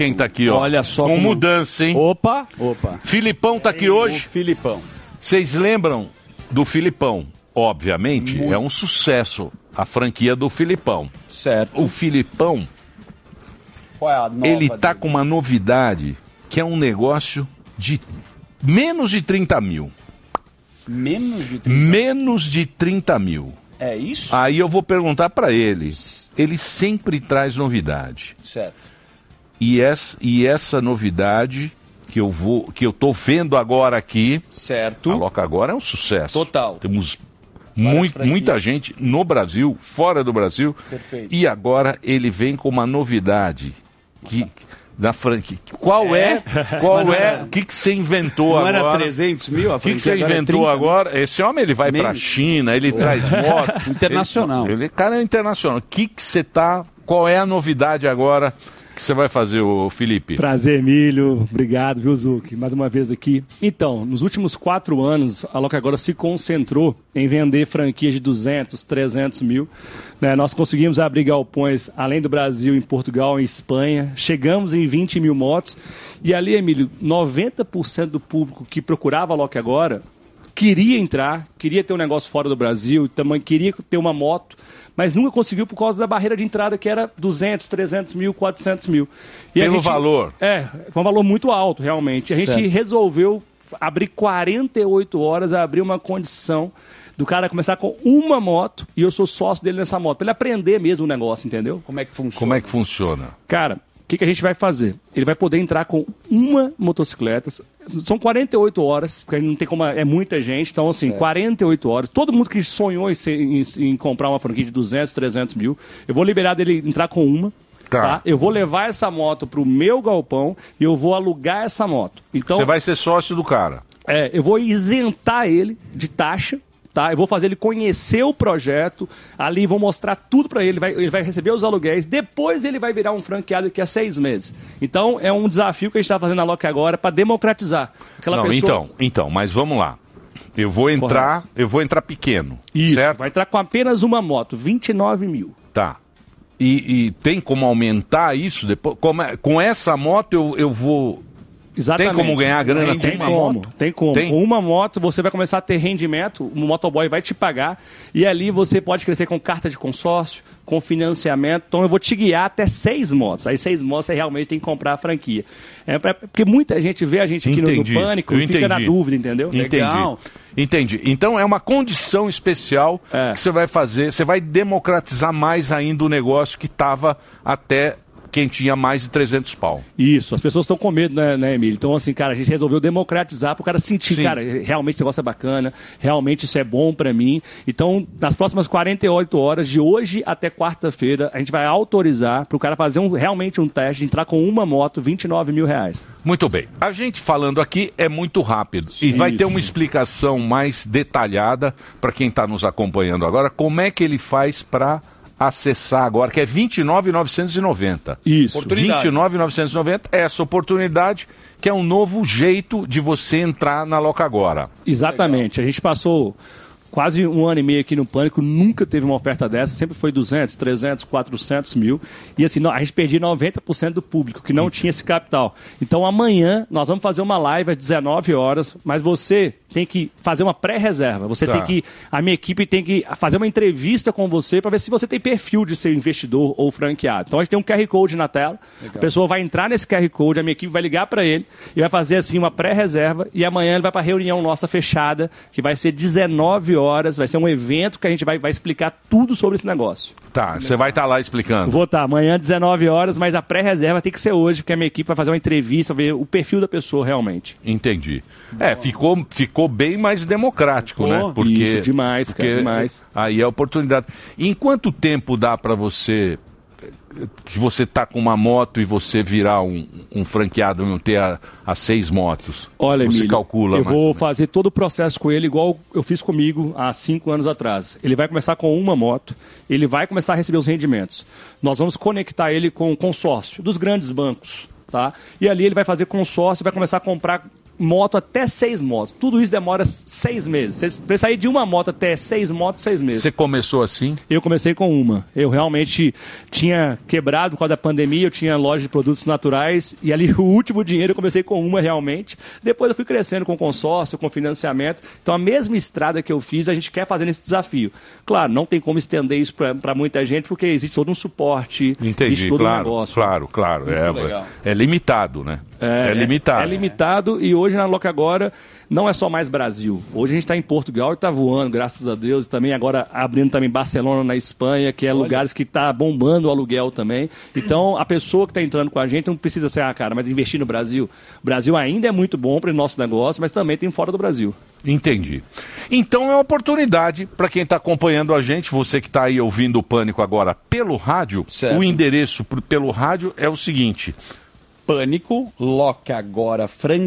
Quem tá aqui, ó? Olha só com mudança, hein? Opa. Filipão tá aqui hoje. Filipão. Vocês lembram do Filipão? Obviamente, é um sucesso a franquia do Filipão. Certo. O Filipão, Qual é a nova ele tá dele? com uma novidade que é um negócio de menos de 30 mil. Menos de 30? Menos de 30 mil. É isso? Aí eu vou perguntar pra ele. Ele sempre traz novidade. Certo. E essa novidade que eu tô vendo agora aqui, certo. A Loca Agora é um sucesso. Total. Temos franquias. muita gente no Brasil, fora do Brasil. Perfeito. E agora ele vem com uma novidade da franquia. Qual é? O que você inventou Não agora? era 300 mil? O que você inventou agora? Esse homem ele vai pra China, ele traz moto. Internacional. Ele cara é internacional. O que você tá? Qual é a novidade agora que você vai fazer, ô Felipe? Prazer, Emílio. Obrigado, viu, Zuc? Mais uma vez aqui. Então, nos últimos 4 anos, a Loca Agora se concentrou em vender franquias de 200, 300 mil. Né? Nós conseguimos abrir galpões, além do Brasil, em Portugal, em Espanha. Chegamos em 20 mil motos. E ali, Emílio, 90% do público que procurava a Loca Agora queria entrar, queria ter um negócio fora do Brasil, também queria ter uma moto, mas nunca conseguiu por causa da barreira de entrada que era 200, 300 mil, 400 mil. E Pelo valor? Um valor muito alto, realmente. A gente resolveu abrir 48 horas, abrir uma condição do cara começar com uma moto, e eu sou sócio dele nessa moto, para ele aprender mesmo o negócio, entendeu? Como é que funciona? Como é que funciona? Cara, o que a gente vai fazer? Ele vai poder entrar com uma motocicleta. São 48 horas, porque não tem como. É muita gente. Então, assim, Certo. 48 horas. Todo mundo que sonhou em comprar uma franquia de 200, 300 mil, eu vou liberar dele entrar com uma. Tá. Eu vou levar essa moto pro meu galpão e eu vou alugar essa moto. Então, você vai ser sócio do cara. eu vou isentar ele de taxa. Tá? Eu vou fazer ele conhecer o projeto, ali vou mostrar tudo para ele, ele vai receber os aluguéis, depois ele vai virar um franqueado daqui a 6 meses. Então, é um desafio que a gente está fazendo na Loca Agora para democratizar. Então, mas vamos lá. Eu vou entrar pequeno. Isso, certo? vai entrar com apenas uma moto, 29 mil. Tá. E tem como aumentar isso depois? Com essa moto eu vou... Exatamente. Tem como ganhar grana com uma moto? Tem como. Com uma moto você vai começar a ter rendimento, o motoboy vai te pagar e ali você pode crescer com carta de consórcio, com financiamento. Então eu vou te guiar até 6 motos. Aí 6 motos você realmente tem que comprar a franquia. Porque muita gente vê a gente aqui no Pânico e fica na dúvida, entendeu? Entendi. Então é uma condição especial que você vai fazer, você vai democratizar mais ainda o negócio que estava até... quem tinha mais de 300 pau. Isso, as pessoas estão com medo, né, Emílio? Então, assim, cara, a gente resolveu democratizar para o cara sentir, cara, realmente o negócio é bacana, realmente isso é bom para mim. Então, nas próximas 48 horas, de hoje até quarta-feira, a gente vai autorizar para o cara fazer realmente um teste, entrar com uma moto, 29 mil reais. Muito bem. A gente falando aqui é muito rápido. E vai ter uma explicação mais detalhada para quem está nos acompanhando agora, como é que ele faz para... acessar agora, que é 29.990. Isso. 29.990, essa oportunidade, que é um novo jeito de você entrar na Loca Agora. Exatamente. A gente passou quase 1 ano e meio aqui no Pânico, nunca teve uma oferta dessa, sempre foi 200, 300, 400 mil. E assim, a gente perdia 90% do público, que não tinha esse capital. Então amanhã nós vamos fazer uma live às 19 horas, mas você tem que fazer uma pré-reserva. Você tem que, a minha equipe tem que fazer uma entrevista com você para ver se você tem perfil de ser investidor ou franqueado. Então a gente tem um QR Code na tela, a pessoa vai entrar nesse QR Code, a minha equipe vai ligar para ele e vai fazer assim uma pré-reserva e amanhã ele vai para a reunião nossa fechada, que vai ser 19 horas, vai ser um evento que a gente vai explicar tudo sobre esse negócio. Tá, você vai estar lá explicando. Vou estar amanhã, 19 horas, mas a pré-reserva tem que ser hoje, porque a minha equipe vai fazer uma entrevista, ver o perfil da pessoa realmente. Entendi. Ficou bem mais democrático, né? Porque, isso, demais, cara, demais. Aí é a oportunidade. Em quanto tempo dá para você, que você tá com uma moto e você virar um franqueado, não ter as 6 motos? Olha, você Emílio, calcula. Eu vou fazer todo o processo com ele igual eu fiz comigo há 5 anos atrás. Ele vai começar com uma moto, ele vai começar a receber os rendimentos. Nós vamos conectar ele com o consórcio dos grandes bancos, tá? E ali ele vai fazer consórcio, vai começar a comprar moto até 6 motos. Tudo isso demora 6 meses. Para sair de uma moto até 6 motos, 6 meses. Você começou assim? Eu comecei com uma. Eu realmente tinha quebrado por causa da pandemia, eu tinha loja de produtos naturais e ali o último dinheiro eu comecei com uma realmente. Depois eu fui crescendo com consórcio, com financiamento. Então a mesma estrada que eu fiz, a gente quer fazer nesse desafio. Claro, não tem como estender isso para muita gente porque existe todo um suporte. Entendi, todo claro, um negócio. claro. É limitado, né? É limitado. É limitado e hoje na Loca Agora não é só mais Brasil. Hoje a gente está em Portugal e está voando, graças a Deus. E também agora abrindo também Barcelona na Espanha, que é lugares que está bombando o aluguel também. Então a pessoa que está entrando com a gente não precisa ser, mas investir no Brasil. O Brasil ainda é muito bom para o nosso negócio, mas também tem fora do Brasil. Entendi. Então é uma oportunidade para quem está acompanhando a gente, você que está aí ouvindo o Pânico agora pelo rádio, certo. O endereço pelo rádio é o seguinte: Pânico, Loque Agora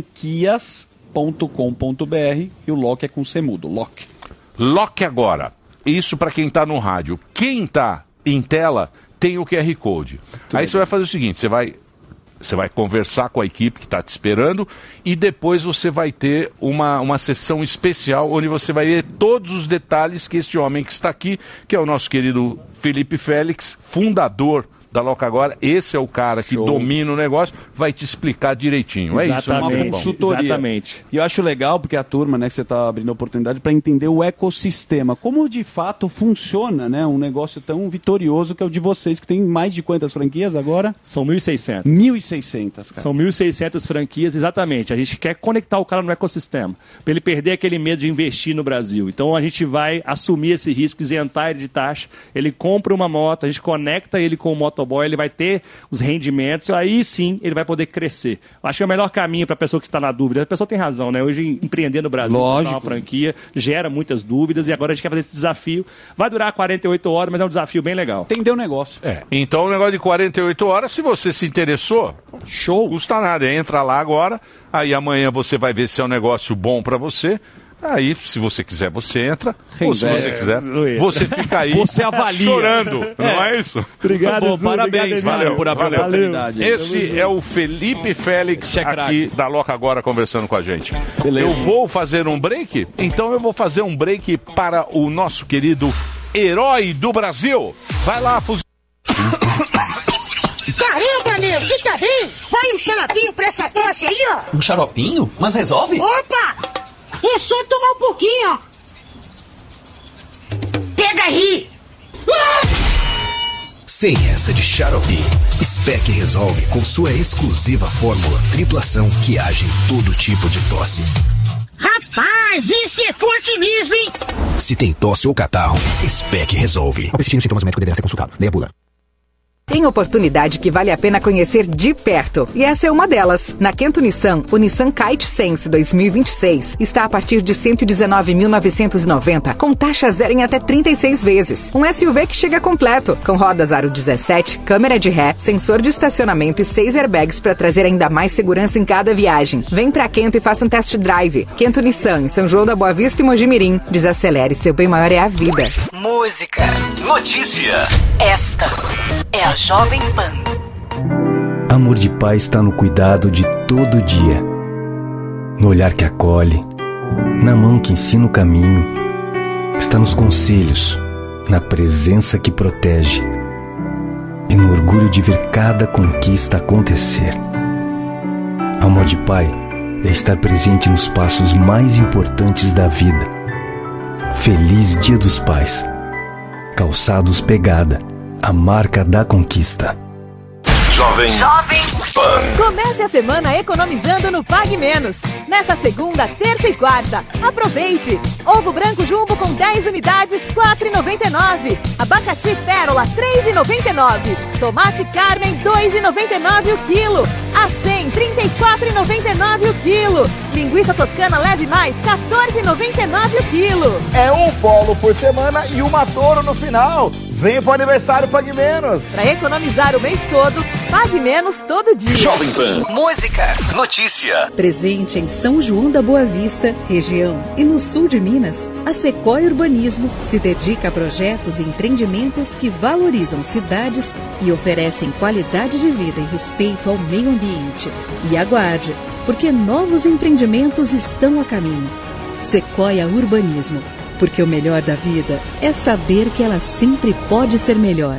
franquias.com.br e o Loque é com C mudo, Loque. Loque Agora. Isso para quem está no rádio. Quem está em tela tem o QR Code. Aí você vai fazer o seguinte, você vai conversar com a equipe que está te esperando e depois você vai ter uma sessão especial onde você vai ver todos os detalhes que este homem que está aqui, que é o nosso querido Felipe Félix, fundador da Loca Agora, esse é o cara que domina o negócio, vai te explicar direitinho. É isso, é uma consultoria. Exatamente. E eu acho legal, porque a turma, né, que você está abrindo a oportunidade para entender o ecossistema, como de fato funciona, né, um negócio tão vitorioso que é o de vocês, que tem mais de quantas franquias agora? São 1.600. 1.600, cara. São 1.600 franquias, exatamente. A gente quer conectar o cara no ecossistema, para ele perder aquele medo de investir no Brasil. Então a gente vai assumir esse risco, isentar ele de taxa, ele compra uma moto, a gente conecta ele com o motoboy, ele vai ter os rendimentos, aí sim ele vai poder crescer. Acho que é o melhor caminho para a pessoa que está na dúvida. A pessoa tem razão, né? Hoje empreender no Brasil, uma franquia, gera muitas dúvidas e agora a gente quer fazer esse desafio. Vai durar 48 horas, mas é um desafio bem legal. Entendeu o negócio. Então o negócio de 48 horas, se você se interessou, show, custa nada. Entra lá agora, aí amanhã você vai ver se é um negócio bom para você. Aí, se você quiser, você entra. Ou se você quiser, você fica aí você avalia. Chorando. Não é isso? Obrigado, bom, parabéns, valeu por abrir a oportunidade. Esse é o Felipe Félix aqui da Loca Agora conversando com a gente. Beleza. Eu vou fazer um break? Então eu vou fazer um break para o nosso querido herói do Brasil. Vai lá, Caramba, meu, você tá bem? Vai um xaropinho pra essa tosse aí, ó. Um xaropinho? Mas resolve? Opa! É só tomar um pouquinho, ó. Pega aí! Sem essa de xarope, Spec resolve com sua exclusiva fórmula triplação que age em todo tipo de tosse. Rapaz, esse é forte mesmo, hein? Se tem tosse ou catarro, Spec resolve. Ao persistir nos sintomas, o médico deverá ser consultado. Leia a bula. Tem oportunidade que vale a pena conhecer de perto. E essa é uma delas. Na Kento Nissan, o Nissan Kite Sense 2026 está a partir de R$ 119.990, com taxa zero em até 36 vezes. Um SUV que chega completo, com rodas aro 17, câmera de ré, sensor de estacionamento e 6 airbags para trazer ainda mais segurança em cada viagem. Vem pra Kento e faça um test drive. Kento Nissan, em São João da Boa Vista e Mogi Mirim. Desacelere, seu bem maior é a vida. Música. Notícia. Esta é a Jovem Pan. Amor de pai está no cuidado de todo dia, no olhar que acolhe, na mão que ensina o caminho, está nos conselhos, na presença que protege e no orgulho de ver cada conquista acontecer. Amor de pai é estar presente nos passos mais importantes da vida. Feliz Dia dos Pais. Calçados Pegada, a marca da conquista. Jovem Pan. Comece a semana economizando no Pague Menos. Nesta segunda, terça e quarta, aproveite! Ovo branco jumbo com 10 unidades, R$ 4,99. Abacaxi pérola, R$ 3,99. Tomate Carmen, R$ 2,99 o quilo. Acém, R$ 34,99 o quilo. Linguiça toscana leve mais, R$ 14,99 o quilo. É um polo por semana e uma Toro no final. Vem pro aniversário Pague Menos. Para economizar o mês todo, Pague Menos todo dia. Jovem Pan. Música. Notícia. Presente em São João da Boa Vista, região e no sul de Minas, a Sequoia Urbanismo se dedica a projetos e empreendimentos que valorizam cidades e oferecem qualidade de vida e respeito ao meio ambiente. E aguarde! porque novos empreendimentos estão a caminho. Sequoia Urbanismo, porque o melhor da vida é saber que ela sempre pode ser melhor.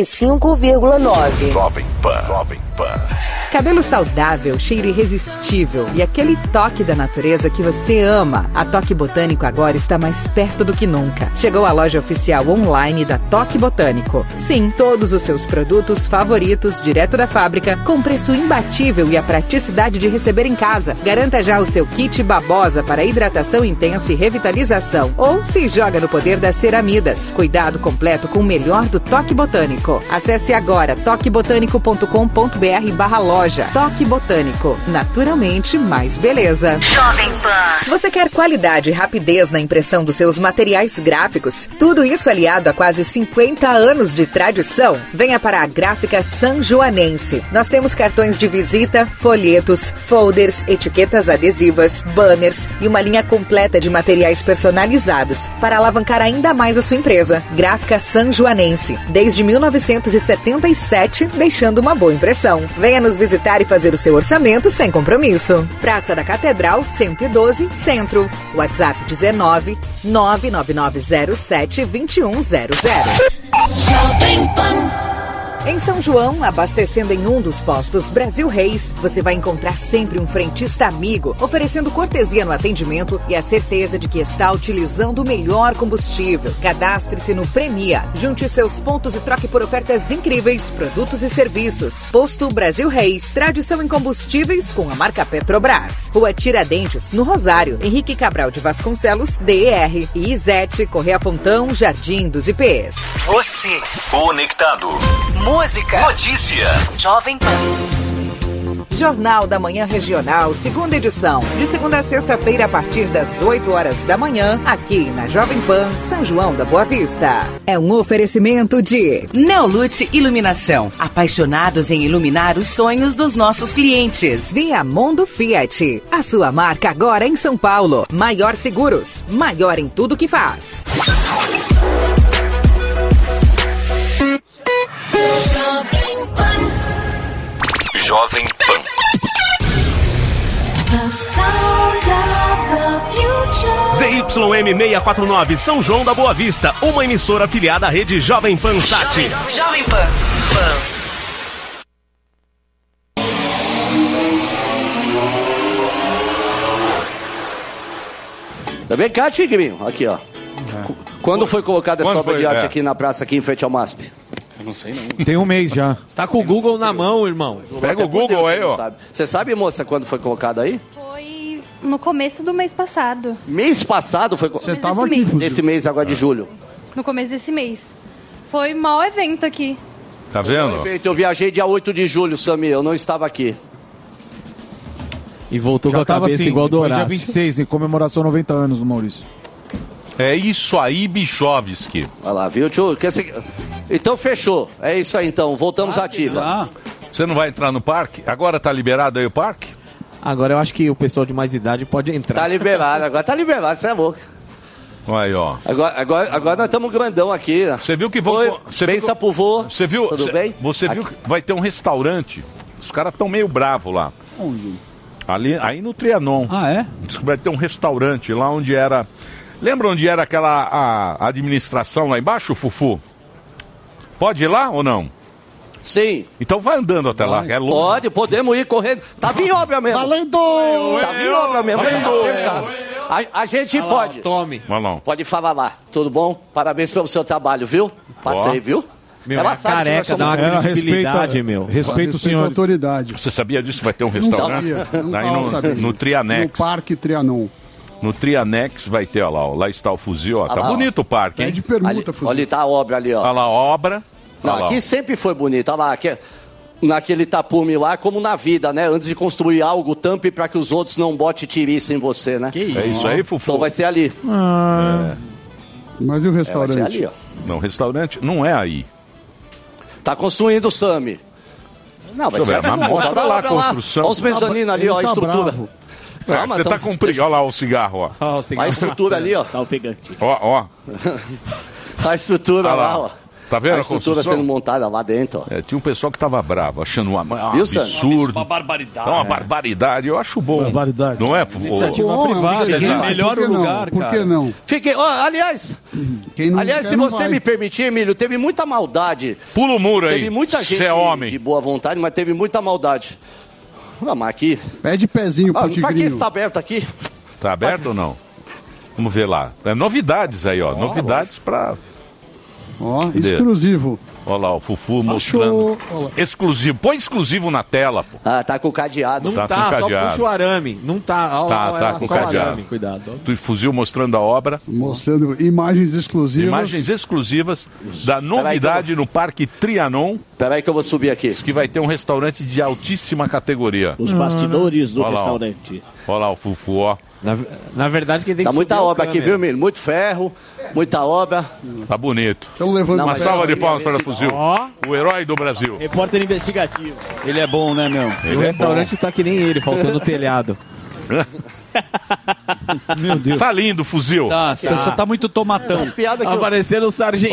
95,9. Jovem Pan. Cabelo saudável, cheiro irresistível e aquele toque da natureza que você ama. A Toque Botânico agora está mais perto do que nunca. Chegou a loja oficial online da Toque Botânico. Sim, todos os seus produtos favoritos, direto da fábrica, com preço imbatível e a praticidade de receber em casa. Garanta já o seu kit babosa para hidratação intensa e revitalização. Ou se joga no poder das ceramidas. Cuidado completo com o melhor do Toque Botânico. Acesse agora toquebotânico.com.br/loja. Toque Botânico. Naturalmente mais beleza. Jovem Pan. Você quer qualidade e rapidez na impressão dos seus materiais gráficos? Tudo isso aliado a quase 50 anos de tradição? Venha para a Gráfica Sanjoanense. Nós temos cartões de visita, folhetos, folders, etiquetas adesivas, banners e uma linha completa de materiais personalizados para alavancar ainda mais a sua empresa. Gráfica Sanjoanense. Desde 1977, deixando uma boa impressão. Venha nos visitar e fazer o seu orçamento sem compromisso. Praça da Catedral, 112, Centro. WhatsApp 19 99907 2100. Jovem Pan. Em São João, abastecendo em um dos postos Brasil Reis, você vai encontrar sempre um frentista amigo, oferecendo cortesia no atendimento e a certeza de que está utilizando o melhor combustível. Cadastre-se no Premia, junte seus pontos e troque por ofertas incríveis, produtos e serviços. Posto Brasil Reis, tradição em combustíveis com a marca Petrobras. Rua Tiradentes, no Rosário, Henrique Cabral de Vasconcelos, DER. E Izete, Correia Fontão, Jardim dos IPs. Você conectado. Música, notícia, Jovem Pan. Jornal da Manhã Regional, segunda edição, de segunda a sexta-feira a partir das 8 horas da manhã, aqui na Jovem Pan, São João da Boa Vista. É um oferecimento de Neolute Iluminação, apaixonados em iluminar os sonhos dos nossos clientes. Viamundo Fiat, a sua marca agora em São Paulo. Maior Seguros, maior em tudo que faz. Jovem Pan. ZYM 649, São João da Boa Vista, uma emissora afiliada à rede Jovem Pan Sat. Jovem Pan. Vem cá, Tigrinho. Aqui, ó. Quando foi colocada essa obra de arte aqui na praça, aqui em frente ao MASP? Eu não sei, não. Tem um mês já. Você tá com o Google na mão, irmão. Pega o Google aí, ó. Você sabe, moça, quando foi colocado aí? Foi no começo do mês passado. Mês passado foi... Você tava aqui, desse mês agora de julho. No começo desse mês. Foi um mau evento aqui. Tá vendo? Eu viajei dia 8 de julho, Samir. Eu não estava aqui. E voltou já com a cabeça assim, igual do Horácio. Dia 26, em comemoração 90 anos do Maurício. É isso aí, Bichovski. Olha lá, viu, tio? Então fechou. É isso aí, então. Voltamos à ativa. Você não vai entrar no parque? Agora tá liberado aí o parque? Agora eu acho que o pessoal de mais idade pode entrar. Tá liberado, agora tá liberado, você é louco. Aí, ó. Agora nós estamos grandão aqui. Você viu que vão... Pensa pro vô. Você viu? Tudo bem? Você viu que vai ter um restaurante. Os caras estão meio bravos lá. Onde? Ali, aí no Trianon. Ah, é? Diz que vai ter um restaurante lá onde era... Lembra onde era aquela a administração lá embaixo, Fufu? Pode ir lá ou não? Sim. Então vai andando até lá. É longe. Podemos ir correndo. Tava em obra mesmo. Valendo! Tava em obra mesmo. A gente pode. Tome. Pode falar lá. Tudo bom? Parabéns pelo seu trabalho, viu? Passei, viu? Meu, ela sabe careca, dá uma credibilidade, meu. Respeito o senhor. Autoridade. Você sabia disso? Vai ter um restaurante? Não sabia. No Trianex. No Parque Trianon. No Trianex vai ter, ó lá, ó, lá está o fuzil, ó. Tá bonito o parque, hein? É de permuta, fuzil. Olha, tá a obra ali, ó. Olha lá, a obra. Não, aqui sempre foi bonito, olha lá, aqui, naquele tapume lá, como na vida, né? Antes de construir algo, tampe para que os outros não botem tiriça em você, né? Que isso? É isso aí, Fufu? Então vai ser ali. Mas e o restaurante? Vai ser ali, ó. Não, o restaurante não é aí. Tá construindo o Sami. Não, vai ser mas mostra lá a construção. Olha os mezaninos ali, ó, a estrutura. Calma, você tá com preguiça. Olha lá o cigarro, ó. A estrutura ali, ó. Tá ofegante. Ó. A estrutura lá, ó. Tá vendo a a estrutura construção? sendo montada lá dentro. Ó. Tinha um pessoal que tava bravo, achando um Viu, Sandro? absurdo. Uma barbaridade. É uma barbaridade, eu acho bom. Barbaridade. Não é? Iniciativa privada, melhor o lugar, Por cara. que não? Fiquei, aliás, Quem não quer, se não você vai. me permitir, Emílio, teve muita maldade. Pula o muro aí. Teve muita gente Cê é homem. de boa vontade, mas teve muita maldade. Vamos aqui. Pede pezinho pro Pra que tigrinho. está aberto aqui? Tá aberto ou não? Vamos ver lá. É novidades aí, ó. Novidades pra... Ó, exclusivo. Olha lá, o Fufu mostrando. Exclusivo. Põe exclusivo na tela, pô. Ah, tá com o cadeado. Não Tá tá, com só cadeado. puxa o arame. Não tá. Tá com o cadeado. Arame. Cuidado. Tu fuzil mostrando a obra. Mostrando imagens exclusivas. Imagens exclusivas da novidade no Parque Trianon. Peraí que eu vou subir aqui. Que vai ter um restaurante de altíssima categoria. Os bastidores do Olha lá, ó. restaurante. Olha lá o Fufu, ó. Na verdade, quem tem Tá que muita subir é o obra aqui, câmera. viu, Emílio? Muito ferro, muita obra. Tá bonito. Estão levando Uma mas salva de essa palmas para o esse- Fuzil. Ó. O herói do Brasil. Repórter investigativo. Ele é bom, né, meu? E o restaurante tá que nem ele, faltando o telhado. Meu Deus. Tá lindo, Fuzil. Tá, você só tá muito tomatão. Essas piadas que eu... Aparecendo o sargentelli.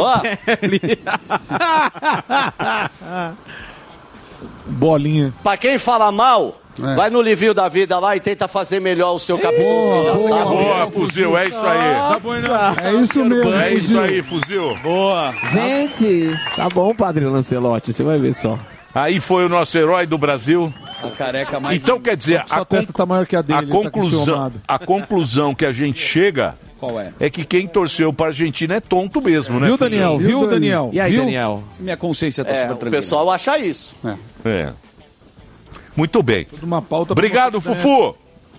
bolinha. Pra quem fala mal, vai no livrinho da vida lá e tenta fazer melhor o seu capítulo final. Boa, Fuzil, é isso aí. É isso mesmo. É isso Fuzil. aí, Fuzil. Boa. Gente, tá bom, Padre Lancelotti, você vai ver só. Aí foi o nosso herói do Brasil. A careca mais... Então, quer dizer, Sua testa tá maior que a dele. a ele tá com conclusão, ciúmado. a conclusão que a gente chega Qual é? é que quem torceu para a Argentina é tonto mesmo, né? Viu, Fuzil? Daniel? Viu, Daniel? E aí, Viu? Daniel? Minha consciência tá É, super o tranquila. pessoal acha isso. É. Muito bem. Tudo uma pauta. Obrigado, Fufu.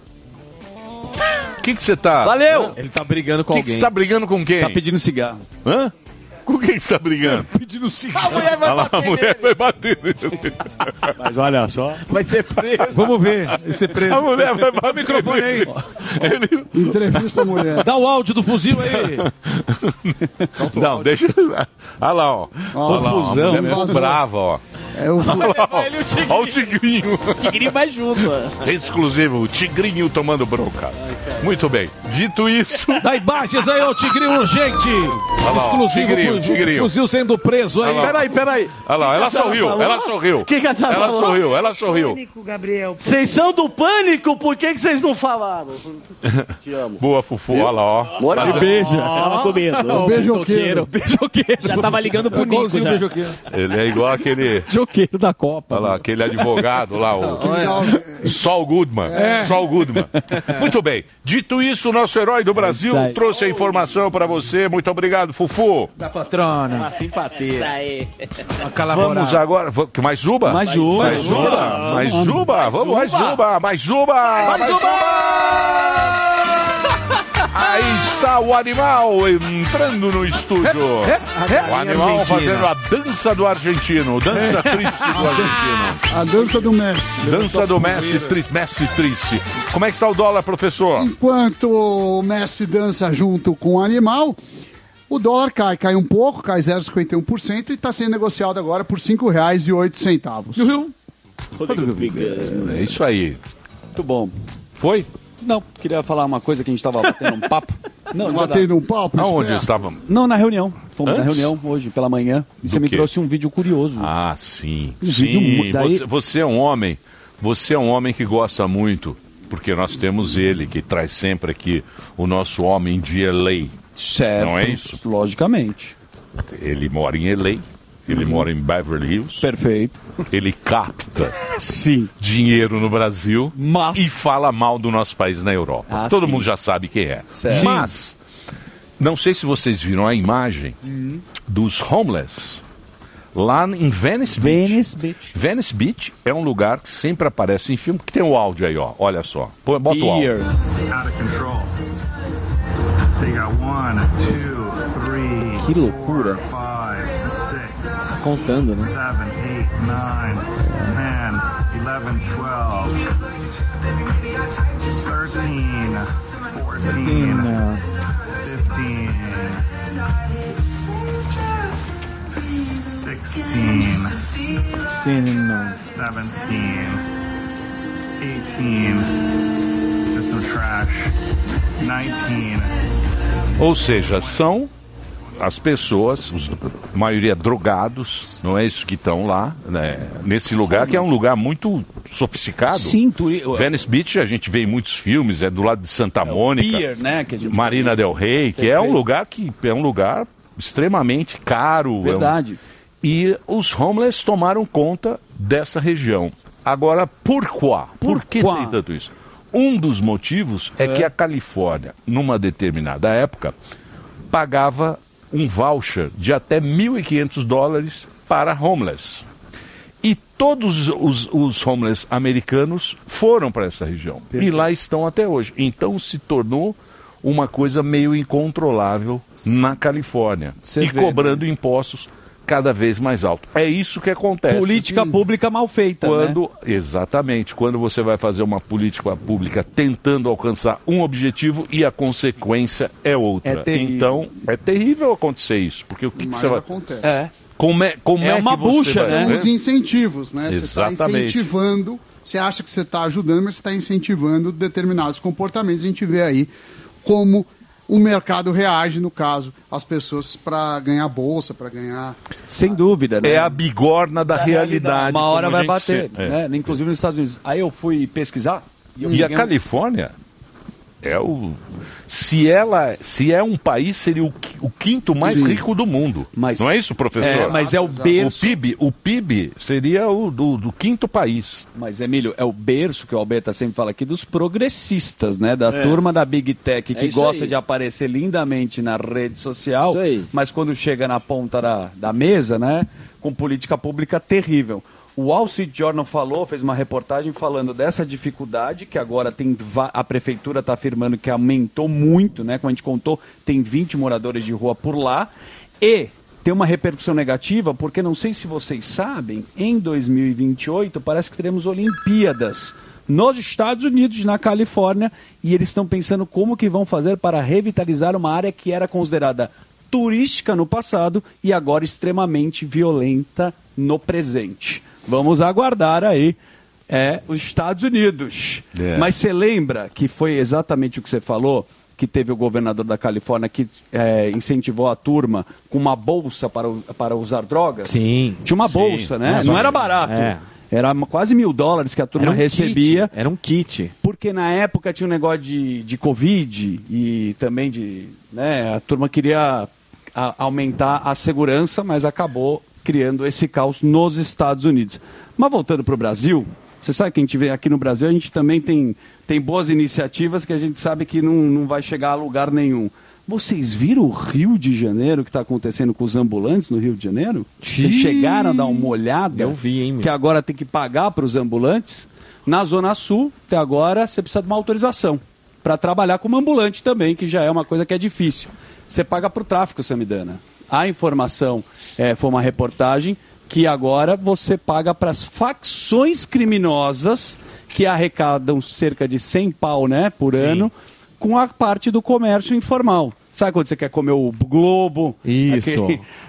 O que você tá... Valeu! Ele tá brigando com O que alguém. você tá brigando com quem? Tá pedindo cigarro. Hã? Com quem você tá brigando? Pedindo cigarro. A mulher vai Olha lá, bater a mulher vai bater nele. Mas olha só. Vai ser preso. Vamos ver. Esse preso. A mulher vai bater. Dá o microfone aí. Ele... Entrevista a mulher. Dá o áudio do fuzil aí. Não, deixa... Olha lá, ó. Ó, Olha lá, ó. A fusão, mulher né? ficou brava, ó. É o Olha lá, ó. Olha o tigrinho. O Tigrinho vai junto. ó. Exclusivo, o tigrinho tomando bronca. Muito bem. Dito isso... Dá imagens aí, ô Tigrinho urgente. Olha lá, ó. Exclusivo. Tigrinho, tigrinho. Fuzil sendo preso aí. Peraí. Olha lá, ela sorriu, ela sorriu. O que a senhora Ela falou? sorriu, ela sorriu. Pânico, Gabriel. Vocês são do pânico, por que vocês não falaram? Te amo. Boa, Fufu, olha lá, ó. Moral. Beija. Tava comendo. beijoqueiro. Beijoqueiro. Já tava ligando pro Nico Igualzinho já. beijoqueiro. Ele é igual aquele... Beijoqueiro da Copa. Olha lá, aquele advogado lá, o Saul Goodman. Saul Goodman. Muito bem. Dito isso, o nosso herói do Brasil trouxe a informação para você. Muito obrigado, Fufu. Da patrona. Uma simpatia. Vamos agora. Mais Juba? Mais Juba. Mais Juba. Mais Juba. Vamos, mais Juba. Mais Juba. Mais Juba. Aí está o animal entrando no estúdio. O animal fazendo a dança do argentino. Dança triste do argentino. A dança do Messi. Dança do Messi triste. Como é que está o dólar, professor? Enquanto o Messi dança junto com o animal, o dólar cai um pouco, cai 0,51% e está sendo negociado agora por R$ 5,08. É isso aí. Muito bom. Foi? Não, queria falar uma coisa que a gente tava batendo um papo. Não, Batendo um papo? Aonde esperto. estávamos? Não, na reunião. Fomos na Antes? reunião hoje, pela manhã. E você me quê? trouxe um vídeo curioso. Ah, sim. Um vídeo Sim. daí- Você é um homem. Você é um homem que gosta muito. Porque nós temos ele, que traz sempre aqui o nosso homem de LA. Certo. Não é isso? Logicamente. Ele mora em LA. Ele mora em Beverly Hills. Perfeito. Ele capta Sim. dinheiro no Brasil e fala mal do nosso país na Europa. Ah, Todo sim. mundo já sabe quem é. Certo. Mas, não sei se vocês viram a imagem dos homeless lá em Venice Beach. Venice Beach é um lugar que sempre aparece em filme, que tem o áudio aí, ó. Olha só. Bota o áudio. Out of control. So you got 1, 2, 3, Que loucura. 4, 5, 6, Contando, né? 7, 8, 9, 10, 11, 12, 13, 14, 15, 16, 17, 18, there's some trash, 19, Ou seja, são as pessoas, a maioria drogados, não é isso que estão lá, né, nesse lugar que é um lugar muito sofisticado. Sim, Venice Beach, a gente vê em muitos filmes, é do lado de Santa Mônica, Pier, né, que a gente Marina del Rey, que é um lugar extremamente caro. Verdade. E os homeless tomaram conta dessa região. Agora, por que tem tanto isso? Um dos motivos é que a Califórnia, numa determinada época, pagava um voucher de até $1.500 para homeless. E todos os homeless americanos foram para essa região. Perfeito. E lá estão até hoje. Então se tornou uma coisa meio incontrolável na Califórnia. Cobrando impostos cada vez mais alto. É isso que acontece. Política pública mal feita, né? Exatamente. Quando você vai fazer uma política pública tentando alcançar um objetivo e a consequência é outra. Então, é terrível acontecer isso. Porque o que você vai... acontece. Como é uma que você bucha, vai né? ver? Os incentivos, né? Exatamente. Você está incentivando, você acha que você está ajudando, mas você está incentivando determinados comportamentos. A gente vê aí como o mercado reage, no caso, as pessoas para ganhar bolsa, para ganhar... Sem dúvida, né? É a bigorna da realidade. Uma hora vai como a bater, gente né? Inclusive nos Estados Unidos. Aí eu fui pesquisar... E a Califórnia é o... Se é um país, seria o quinto mais rico do mundo. Não é isso, professor? Mas é o berço... O PIB seria o do quinto país. Mas, Emílio, é o berço que o Albeta sempre fala aqui dos progressistas, né? Da turma da Big Tech que gosta de aparecer lindamente na rede social, mas quando chega na ponta da mesa, né? Com política pública terrível. O Wall Street Journal fez uma reportagem falando dessa dificuldade que agora a prefeitura está afirmando que aumentou muito, né? Como a gente contou, tem 20 moradores de rua por lá e tem uma repercussão negativa porque, não sei se vocês sabem, em 2028 parece que teremos Olimpíadas nos Estados Unidos, na Califórnia, e eles estão pensando como que vão fazer para revitalizar uma área que era considerada turística no passado e agora extremamente violenta no presente. Vamos aguardar aí os Estados Unidos. Mas você lembra que foi exatamente o que você falou, que teve o governador da Califórnia que incentivou a turma com uma bolsa para usar drogas? Sim. Tinha uma bolsa, né? Não era barato. Era quase $1.000 que a turma recebia. Era um kit. Porque na época tinha um negócio de Covid e também a turma queria aumentar a segurança, mas acabou criando esse caos nos Estados Unidos. Mas voltando para o Brasil, você sabe que a gente vê aqui no Brasil, a gente também tem boas iniciativas que a gente sabe que não vai chegar a lugar nenhum. Vocês viram o Rio de Janeiro, que está acontecendo com os ambulantes no Rio de Janeiro? Vocês chegaram a dar uma olhada? Eu vi, hein? Que agora tem que pagar para os ambulantes. Na Zona Sul, até agora, você precisa de uma autorização para trabalhar como ambulante também, que já é uma coisa que é difícil. Você paga para o tráfico, Samidana. A informação foi uma reportagem que agora você paga para as facções criminosas que arrecadam cerca de 100 pau, né, por ano, com a parte do comércio informal. Sabe quando você quer comer o Globo? Isso.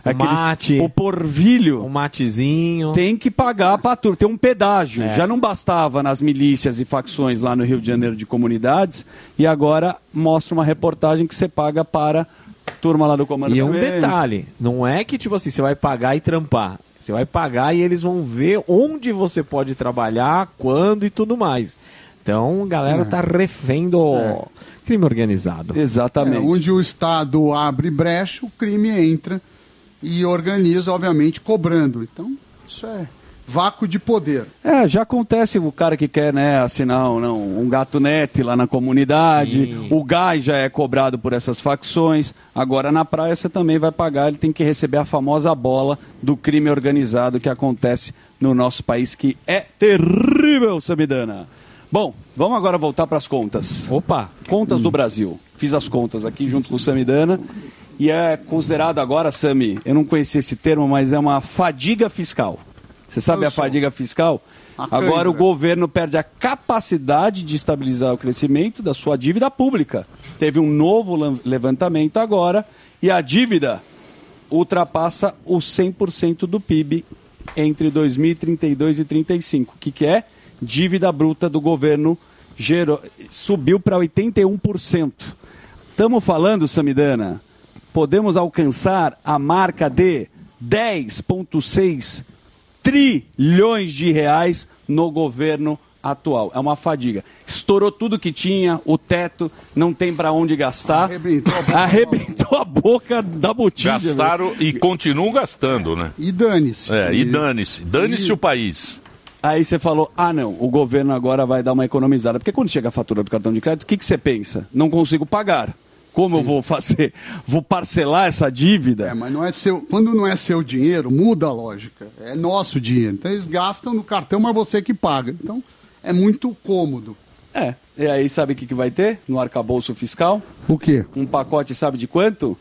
O porvilho. Um matezinho. Tem que pagar para turma. Tem um pedágio. Já não bastava nas milícias e facções lá no Rio de Janeiro de comunidades. E agora mostra uma reportagem que você paga para turma lá do comando. E um detalhe, não é que tipo assim, você vai pagar e trampar. Você vai pagar e eles vão ver onde você pode trabalhar, quando e tudo mais. Então, a galera tá refém do crime organizado. Exatamente. Onde o Estado abre brecha, o crime entra e organiza, obviamente, cobrando. Então, isso é vácuo de poder. Já acontece o cara que quer, né, assinar um gatunete lá na comunidade. Sim. O gás já é cobrado por essas facções. Agora na praia você também vai pagar, ele tem que receber a famosa bola do crime organizado que acontece no nosso país, que é terrível, Samidana. Bom, vamos agora voltar para as contas. Opa! Contas do Brasil. Fiz as contas aqui junto com o Samidana. E é considerado agora, Sami, eu não conhecia esse termo, mas é uma fadiga fiscal. Você sabe a fadiga fiscal? Agora o governo perde a capacidade de estabilizar o crescimento da sua dívida pública. Teve um novo levantamento agora e a dívida ultrapassa os 100% do PIB entre 2032 e 2035. O que é? Dívida bruta do governo subiu para 81%. Estamos falando, Samidana, podemos alcançar a marca de 10,6 trilhões de reais no governo atual. É uma fadiga. Estourou tudo que tinha, o teto, não tem para onde gastar. Arrebentou a boca da botija. Gastaram e continuam gastando, né? E dane-se. E dane-se. Dane-se o país. Aí você falou, não, o governo agora vai dar uma economizada. Porque quando chega a fatura do cartão de crédito, o que você pensa? Não consigo pagar. Como eu vou fazer? Vou parcelar essa dívida? Mas não é seu. Quando não é seu dinheiro, muda a lógica. É nosso dinheiro. Então eles gastam no cartão, mas você que paga. Então é muito cômodo. E aí sabe o que vai ter no arcabouço fiscal? O quê? Um pacote, sabe de quanto?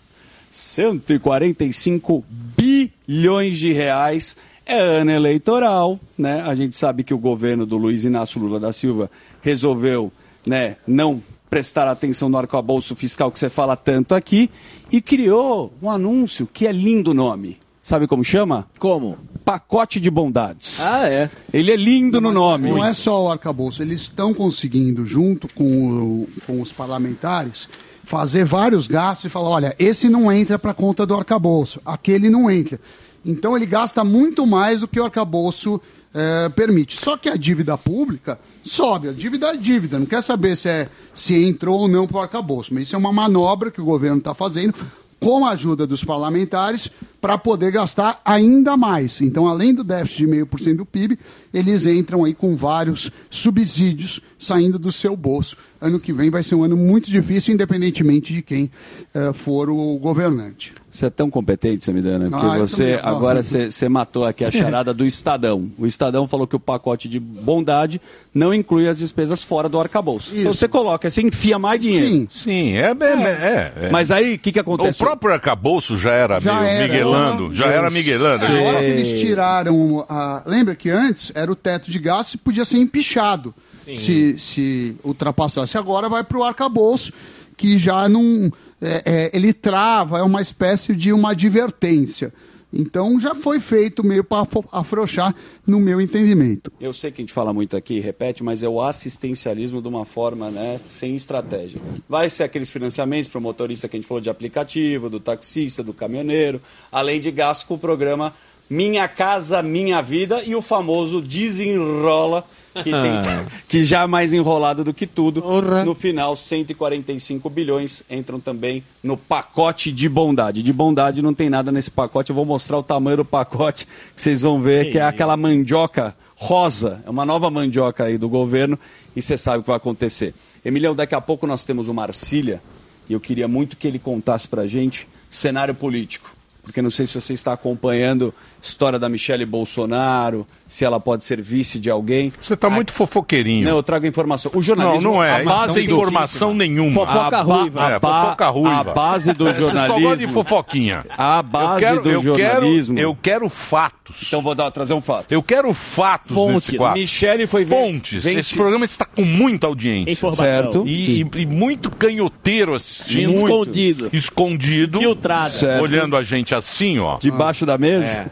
145 bilhões de reais. É ano eleitoral, né? A gente sabe que o governo do Luiz Inácio Lula da Silva resolveu, né, não prestar atenção no arcabouço fiscal que você fala tanto aqui e criou um anúncio que é lindo o nome. Sabe como chama? Como? Pacote de bondades. É. Ele é lindo no nome. Não é só o arcabouço, eles estão conseguindo, junto com os parlamentares, fazer vários gastos e falar, olha, esse não entra para a conta do arcabouço, aquele não entra. Então ele gasta muito mais do que o arcabouço permite. Só que a dívida pública sobe, a dívida é dívida, não quer saber se entrou ou não para o arcabouço, mas isso é uma manobra que o governo está fazendo com a ajuda dos parlamentares para poder gastar ainda mais. Então, além do déficit de 0,5% do PIB, eles entram aí com vários subsídios saindo do seu bolso. Ano que vem vai ser um ano muito difícil, independentemente de quem for o governante. Você é tão competente, Samidana, porque você matou aqui a charada do Estadão. O Estadão falou que o pacote de bondade não inclui as despesas fora do arcabouço. Isso. Então você coloca, você enfia mais dinheiro. Sim, Mas aí, o que acontece? O próprio arcabouço já era miguelando. Na hora que eles tiraram... Lembra que antes era o teto de gastos e podia ser empichado se ultrapassasse. Agora vai para o arcabouço, que já não... ele trava, é uma espécie de uma advertência. Então já foi feito meio para afrouxar, no meu entendimento. Eu sei que a gente fala muito aqui, repete, mas é o assistencialismo de uma forma, né, sem estratégia. Vai ser aqueles financiamentos para o motorista que a gente falou de aplicativo, do taxista, do caminhoneiro, além de gasto com o programa Minha Casa Minha Vida e o famoso Desenrola, que já é mais enrolado do que tudo. No final, 145 bilhões entram também no pacote de bondade. De bondade não tem nada nesse pacote. Eu vou mostrar o tamanho do pacote, que vocês vão ver, que é aquela mandioca rosa. É uma nova mandioca aí do governo e você sabe o que vai acontecer. Emiliano, daqui a pouco nós temos o Marcília e eu queria muito que ele contasse pra gente cenário político. Porque não sei se você está acompanhando a história da Michele Bolsonaro, se ela pode ser vice de alguém. Você está muito fofoqueirinho. Não, eu trago informação. O jornalismo... Não é. Não tem informação nenhuma. Fofoca ruiva. Fofoca ruiva. A base do jornalismo... Só gosto de fofoquinha. A base do jornalismo... Eu quero fatos. Então vou trazer um fato. Eu quero fatos nesse quadro. Michele foi... Fontes. Esse programa está com muita audiência. Informação. Certo. E muito canhoteiro assistindo. Escondido. Filtrado. Olhando a gente assim, ó. Debaixo da mesa.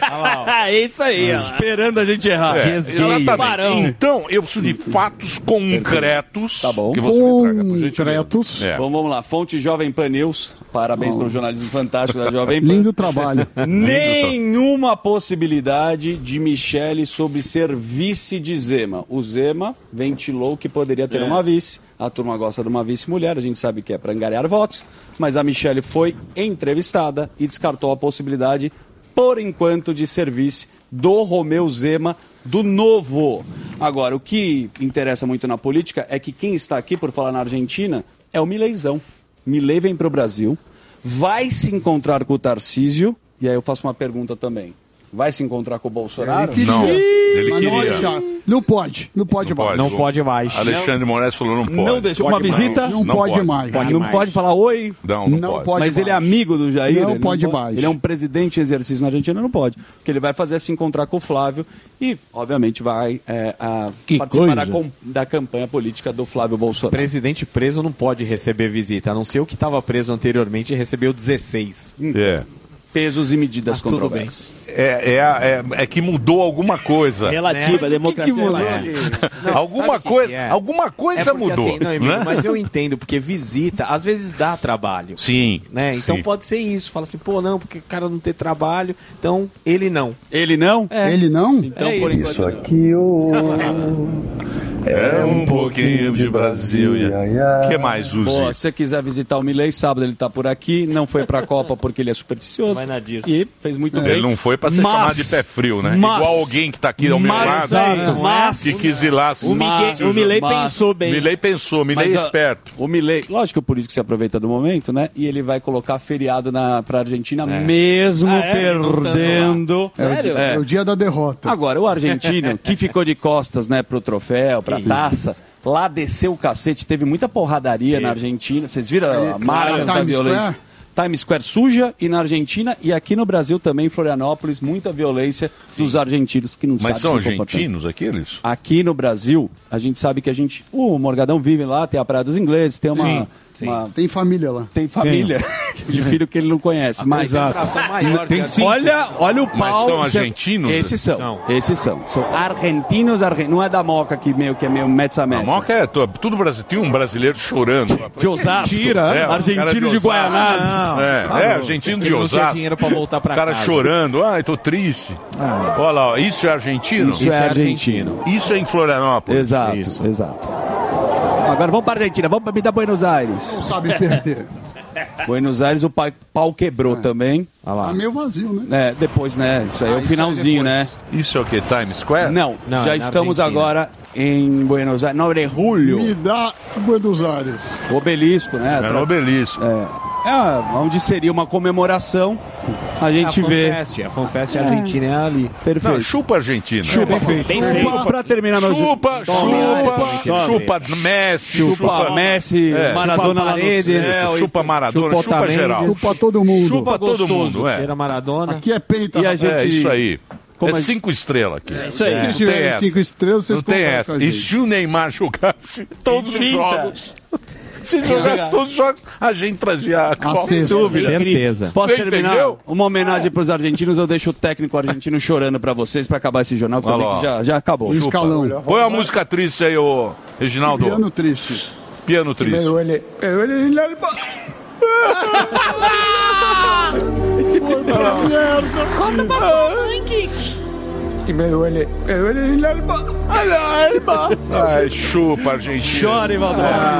É isso aí, ó. Esperando a gente errar. Exatamente. Então, eu preciso de fatos concretos. Tá bom. Que você me traga, por gentileza. Concretos. Bom, vamos lá. Fonte Jovem Pan News. Parabéns pelo jornalismo fantástico da Jovem Pan. Lindo trabalho. Nenhuma possibilidade de Michele sobre ser vice de Zema. O Zema ventilou que poderia ter uma vice. A turma gosta de uma vice-mulher, a gente sabe que é para angariar votos, mas a Michele foi entrevistada e descartou a possibilidade, por enquanto, de ser vice do Romeu Zema, do Novo. Agora, o que interessa muito na política é que quem está aqui, por falar na Argentina, é o Mileizão. Milei vem para o Brasil, vai se encontrar com o Tarcísio, e aí eu faço uma pergunta também. Vai se encontrar com o Bolsonaro? Não, ele queria. Não pode mais. Não pode mais. Alexandre Moraes falou não pode. Não deixou uma visita? Não pode mais. Não pode falar oi? Não pode. Mas ele é amigo do Jair? Não pode mais. Ele é um presidente em exercício na Argentina, não pode. O que ele vai fazer é se encontrar com o Flávio e, obviamente, vai participar da campanha política do Flávio Bolsonaro. Presidente preso não pode receber visita, a não ser o que estava preso anteriormente e recebeu 16. Pesos e medidas controversas. é que mudou alguma coisa. Relativa, a democracia que mudou? Alguma coisa porque, mudou. assim, não, Emílio, né? mas eu entendo, porque visita, às vezes dá trabalho. Sim. Né? Então sim. pode ser isso. Fala assim, pô, não, porque o cara não tem trabalho, então ele não. Ele não? Ele não? Então, por isso enquanto, aqui é um pouquinho de Brasil. O que mais, Uzi? Pô, se você quiser visitar o Milei, sábado ele tá por aqui. Não foi pra Copa porque ele é supersticioso. Vai na Dirce. E fez muito bem. Ele não foi pra ser chamado de pé frio, né? Igual alguém que tá aqui ao meu lado, que quis ir lá. O Milei pensou bem. Milei pensou, Milei é esperto. O Milei, lógico, por isso que você aproveita do momento, né? E ele vai colocar feriado pra Argentina, mesmo perdendo. Sério? É o dia da derrota. Agora, o argentino, que ficou de costas, né, pro troféu, pra taça, lá desceu o cacete, teve muita porradaria na Argentina. Vocês viram a marcas da violência? Times Square suja e na Argentina e aqui no Brasil também, em Florianópolis, muita violência dos argentinos que não sabem Mas são se comportar. argentinos aqueles? Aqui no Brasil, a gente sabe que o Morgadão vive lá, tem a Praia dos Ingleses, tem uma... Tem família lá. Tem família de filho que ele não conhece. Mas tem olha o pau. Mas são argentinos? Esses são. São argentinos, não é da Moca que é meio metza-metza. A Moca é tudo Brasil. Tinha um brasileiro chorando. De Osasco. Argentino de Guaianazes. Argentino de Osasco. Não tinha dinheiro pra voltar pra casa. O cara chorando. Ai, tô triste. Olha lá, ó, isso é argentino? Isso é argentino. Isso é em Florianópolis. Exato. Agora vamos para a Argentina, vamos para Buenos Aires. Não sabe perder. Buenos Aires, o pau quebrou também. Tá meio vazio, né? Depois, né? Isso aí é o finalzinho, né? Isso é o que? Times Square? Não, já estamos agora em Buenos Aires, 9 de julho. Me dá Buenos Aires. O obelisco, né? É no obelisco. Onde seria uma comemoração, a gente vê... A FanFest Argentina é ali. Perfeito. Não, chupa Argentina. Chupa. Pra terminar, chupa Messi. Chupa Messi, Maradona lá no céu. Chupa Maradona, chupa geral. Chupa todo mundo. Chupa todo mundo. Cheira Maradona. Aqui é peita. E a gente... É isso aí. É 5 estrelas aqui. É isso aí. Se tiver 5 estrelas, vocês não tem essa. Com a gente. E se o Neymar jogasse todos os jogos... Se jogasse todos os jogos, a gente trazia a Copa. Sem dúvida. Certeza. Posso terminar? Entendeu? Uma homenagem para os argentinos. Eu deixo o técnico argentino chorando para vocês para acabar esse jornal, que já acabou. O escalão. Põe a música triste aí, ô Reginaldo. Piano triste. Piano triste. Me duele el alma. Conta pra sua mãe, Kiki. E me duele el alma. Ai, chupa, Argentina. Chore, Valdão.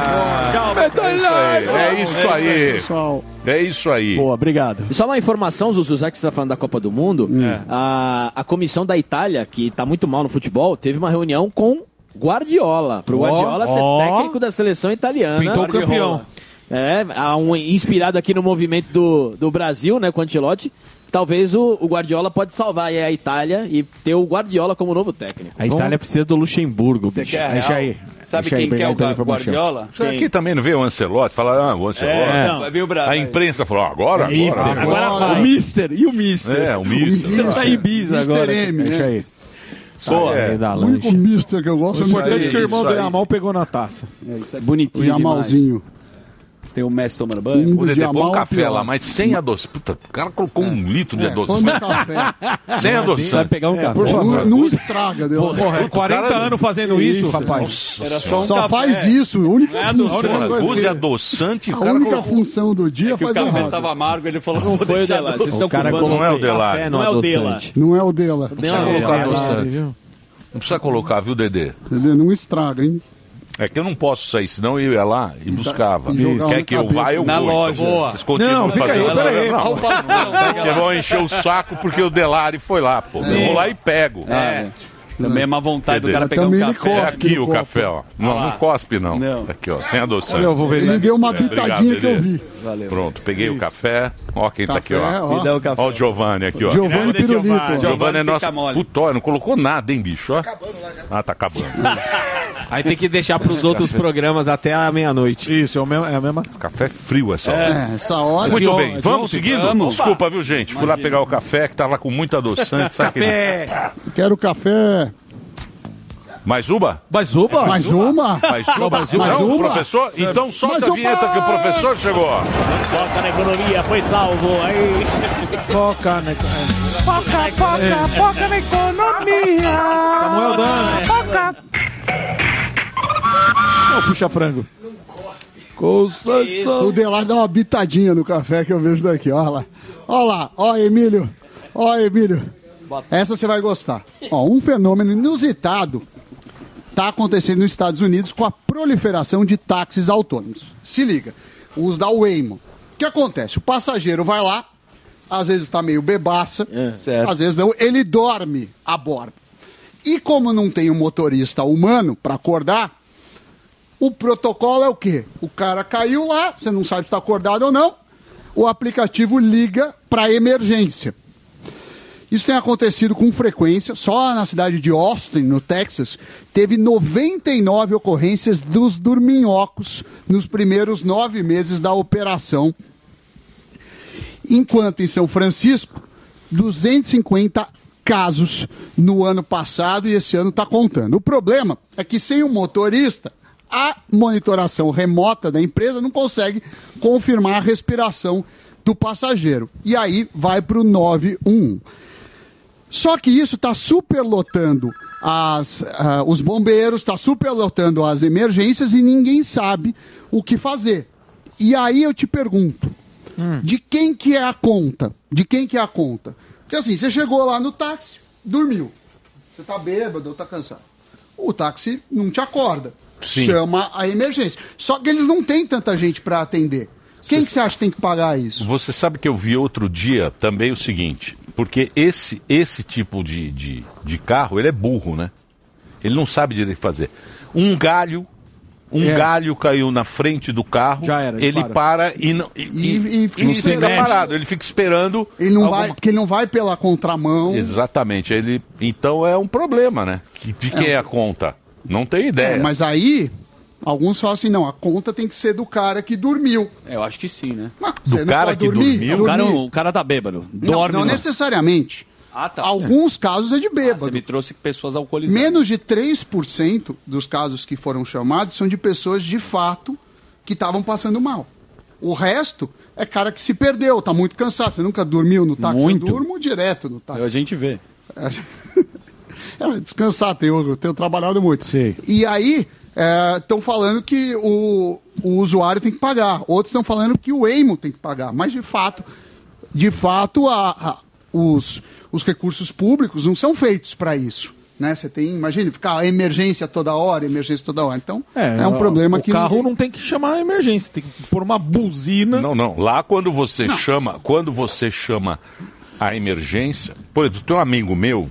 É isso aí. É isso aí. Boa, obrigado. E só uma informação, Zuzu, já que você está falando da Copa do Mundo, a comissão da Itália, que está muito mal no futebol, teve uma reunião com Guardiola, para o Guardiola ser técnico da seleção italiana. Pintou o campeão. Inspirado aqui no movimento do Brasil, né, com o Ancelotti. Talvez o Guardiola pode salvar a Itália e ter o Guardiola como novo técnico. A Itália precisa do Luxemburgo. Você quer real? Sabe quem quer o Guardiola? Você aqui também não vê o Ancelotti? Fala, o Ancelotti. Vai ver o Brasil. A imprensa falou, agora. O Mister. E o Mister? O Mister. Tá em Ibiza agora. Deixa aí. O único Mister que eu gosto é o importante que o irmão do Yamal pegou na taça. Bonitinho. O Yamalzinho. Tem o Messi tomando banho. O Dedê põe um café lá, mas sem adoçante. Puta, o cara colocou 1 litro de adoçante. Sem adoçante. Vai pegar um café. Por favor. Não estraga, Deus. Porra, 40 anos fazendo isso, rapaz. Era só faz isso. A única função. Use adoçante. A única função do dia faz errado. O café errado. tava amargo, ele falou, não foi o Delá. O cara não é o Delá. Não é o Dela. Não é o dela. Não precisa colocar adoçante. Não precisa colocar, viu, Dedê? Entendeu? Não estraga, hein? É que eu não posso sair, senão eu ia lá e buscava. Quer que eu vá, eu na vou. loja. Então, vocês continuam fazendo. Não, porque vão encher o saco porque o Delari foi lá, pô. Eu vou lá e pego. Também é má vontade do cara pegar um café. É aqui o café, ó. Não cospe, não. Aqui, ó, sem adoçante. Ele deu uma pitadinha que eu vi. Pronto, peguei o café. Ó quem tá aqui, ó. Me dá o café. Ó o Giovanni aqui, ó. Giovanni Pirulito. Giovanni é nosso... Puta, não colocou nada, hein, bicho? Ó. Tá acabando. Aí tem que deixar pros outros programas até a meia-noite. Isso, é a mesma. Café frio essa hora. Essa hora. Muito bem, vamos seguindo? Desculpa, viu, gente? Fui lá pegar o café que tava com muito adoçante. Café! Quero café. Mais uma? Mais uma? Mais uma? Mais uma? Professor? Então solta a vinheta que o professor chegou. Foca na economia, foi salvo. Aí. Foca na economia. Foca! Foca na economia. Samuel Dan. Foca. Puxa frango. O Delari dá uma bitadinha no café que eu vejo daqui, olha lá. Olha lá, ó Emílio. Essa você vai gostar. Ó, um fenômeno inusitado está acontecendo nos Estados Unidos com a proliferação de táxis autônomos. Se liga, os da Waymo. O que acontece? O passageiro vai lá, às vezes está meio bebaça, às vezes não, ele dorme a bordo. E como não tem um motorista humano para acordar, o protocolo é o quê? O cara caiu lá, você não sabe se está acordado ou não, o aplicativo liga para emergência. Isso tem acontecido com frequência, só na cidade de Austin, no Texas, teve 99 ocorrências dos dorminhocos nos primeiros 9 meses da operação, enquanto em São Francisco, 250 casos no ano passado e esse ano está contando. O problema é que sem um motorista, a monitoração remota da empresa não consegue confirmar a respiração do passageiro. E aí vai para o 911. Só que isso está superlotando os bombeiros, está superlotando as emergências e ninguém sabe o que fazer. E aí eu te pergunto, de quem que é a conta? De quem que é a conta? Porque assim, você chegou lá no táxi, dormiu. Você está bêbado ou está cansado. O táxi não te acorda. Sim. Chama a emergência. Só que eles não têm tanta gente para atender. Quem que você acha que tem que pagar isso? Você sabe que eu vi outro dia também o seguinte, porque esse tipo de carro, ele é burro, né? Ele não sabe direito fazer. Um galho caiu na frente do carro, já era, ele para e fica parado. Ele fica esperando. Porque ele não vai pela contramão. Exatamente. Então é um problema, né? De quem é a conta? Não tem ideia. Mas aí, alguns falam assim, não, a conta tem que ser do cara que dormiu. Eu acho que sim, né? Do cara que dormiu? O cara tá bêbado. Dorme. Não necessariamente. Ah, tá. Alguns casos é de bêbado. Você me trouxe pessoas alcoolizadas. Menos de 3% dos casos que foram chamados são de pessoas de fato que estavam passando mal. O resto é cara que se perdeu, tá muito cansado. Você nunca dormiu no táxi? Muito. Eu durmo direto no táxi. A gente vê. Descansar, tenho trabalhado muito. Sim. E aí, estão falando que o usuário tem que pagar. Outros estão falando que o Waymo tem que pagar. Mas, de fato os recursos públicos não são feitos para isso. Né? Você tem, imagina, ficar emergência toda hora. Então, é um problema que... O carro não tem que chamar a emergência, tem que pôr uma buzina. Não. Lá quando você chama a emergência... Por exemplo, tem um amigo meu...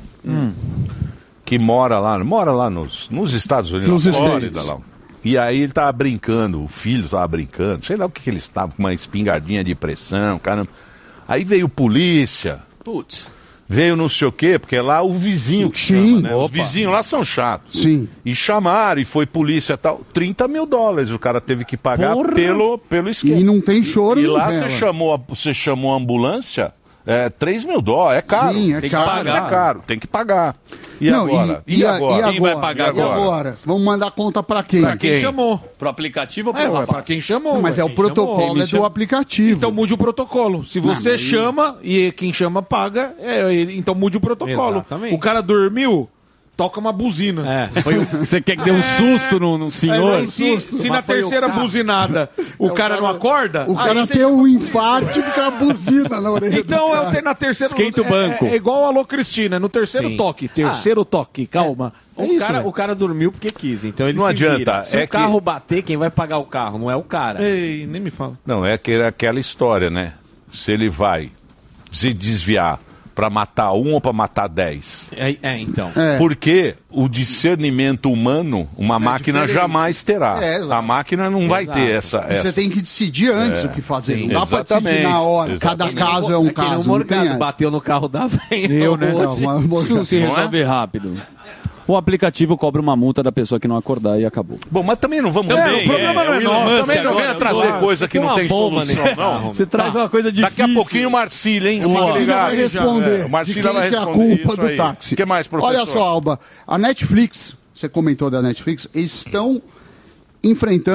que mora lá nos Estados Unidos, na Flórida, lá. E aí ele tava brincando, o filho tava brincando, sei lá o que ele estava, com uma espingardinha de pressão, caramba. Aí veio polícia, veio não sei o quê, porque lá o vizinho que chama, né? Os vizinhos lá são chatos. Sim. E chamaram, e foi polícia e tal, $30 mil o cara teve que pagar pelo esquema. E não tem choro. E lá você chamou a ambulância... $3 mil, é caro. Sim, tem que pagar. E agora? Quem vai pagar agora? Vamos mandar conta para quem? Para quem chamou. Pro aplicativo ou pro rapaz? Para quem chamou. Mas o protocolo é do aplicativo. Então mude o protocolo. Se você chama e quem chama paga, então mude o protocolo. Exatamente. O cara dormiu, toca uma buzina. Você quer que dê um susto no senhor? Se na terceira buzinada o cara não acorda... O cara tem um infarto e fica a buzina na orelha. Então na terceira... Esquenta o banco. É igual o Alô Cristina, no terceiro toque. Toque, calma. O cara dormiu porque quis, então ele não adianta. Vira. Se o carro bater, quem vai pagar o carro? Não é o cara. Ei, nem me fala. Não, é aquela história, né? Se ele vai se desviar para matar um ou para matar 10. Então. Porque o discernimento humano, uma máquina diferente. Jamais terá. A máquina não vai ter essa. Você tem que decidir antes o que fazer. Sim, não dá para decidir na hora. Cada caso é um caso. O Morgado bateu no carro da velha. Isso se resolve rápido. O aplicativo cobra uma multa da pessoa que não acordar e acabou. Bom, mas também não vamos... o problema não é nosso. Também não venha trazer coisa que não tem solução, não. Você traz uma coisa difícil. Daqui a pouquinho o Marcílio, hein? O Marcílio vai responder. O Marcílio vai responder. Que é a culpa do táxi. O que mais, professor? Olha só, Alba. A Netflix, você comentou da Netflix, eles estão enfrentando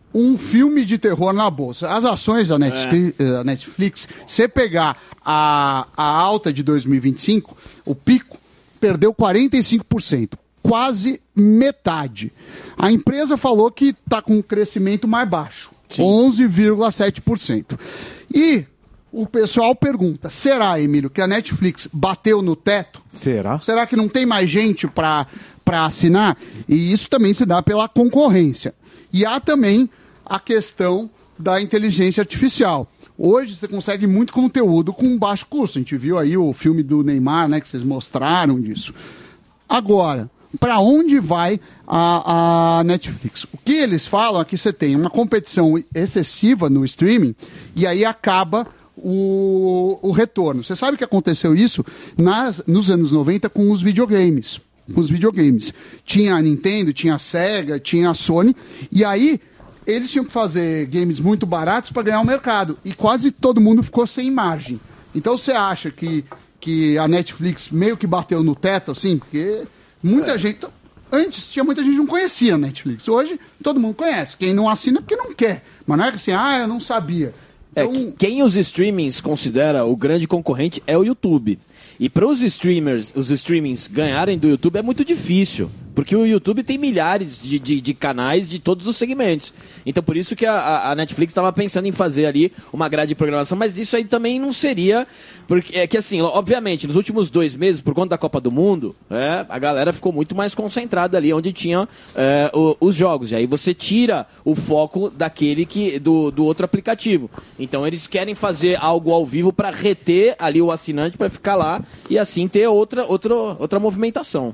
um filme de terror na bolsa. As ações da Netflix, se pegar a alta de 2025, o pico, perdeu 45%, quase metade. A empresa falou que está com um crescimento mais baixo, 11,7%. E o pessoal pergunta, será, Emílio, que a Netflix bateu no teto? Será? Será que não tem mais gente para assinar? E isso também se dá pela concorrência. E há também a questão da inteligência artificial. Hoje você consegue muito conteúdo com baixo custo. A gente viu aí o filme do Neymar, né, que vocês mostraram disso. Agora, para onde vai a Netflix? O que eles falam é que você tem uma competição excessiva no streaming e aí acaba o retorno. Você sabe que aconteceu isso nos anos 90 com os videogames. Tinha a Nintendo, tinha a Sega, tinha a Sony, e aí eles tinham que fazer games muito baratos para ganhar o mercado. E quase todo mundo ficou sem margem. Então você acha que a Netflix meio que bateu no teto, assim? Porque muita gente... Antes tinha muita gente que não conhecia a Netflix. Hoje todo mundo conhece. Quem não assina é porque não quer. Mas não é assim, eu não sabia. Então... Quem os streamings considera o grande concorrente é o YouTube. E para os streamings ganharem do YouTube é muito difícil, porque o YouTube tem milhares de canais de todos os segmentos. Então por isso que a Netflix estava pensando em fazer ali uma grade de programação, mas isso aí também não seria, porque é que assim, obviamente, nos últimos 2 meses, por conta da Copa do Mundo, a galera ficou muito mais concentrada ali onde tinha os jogos, e aí você tira o foco daquele do outro aplicativo. Então eles querem fazer algo ao vivo para reter ali o assinante para ficar lá e assim ter outra movimentação.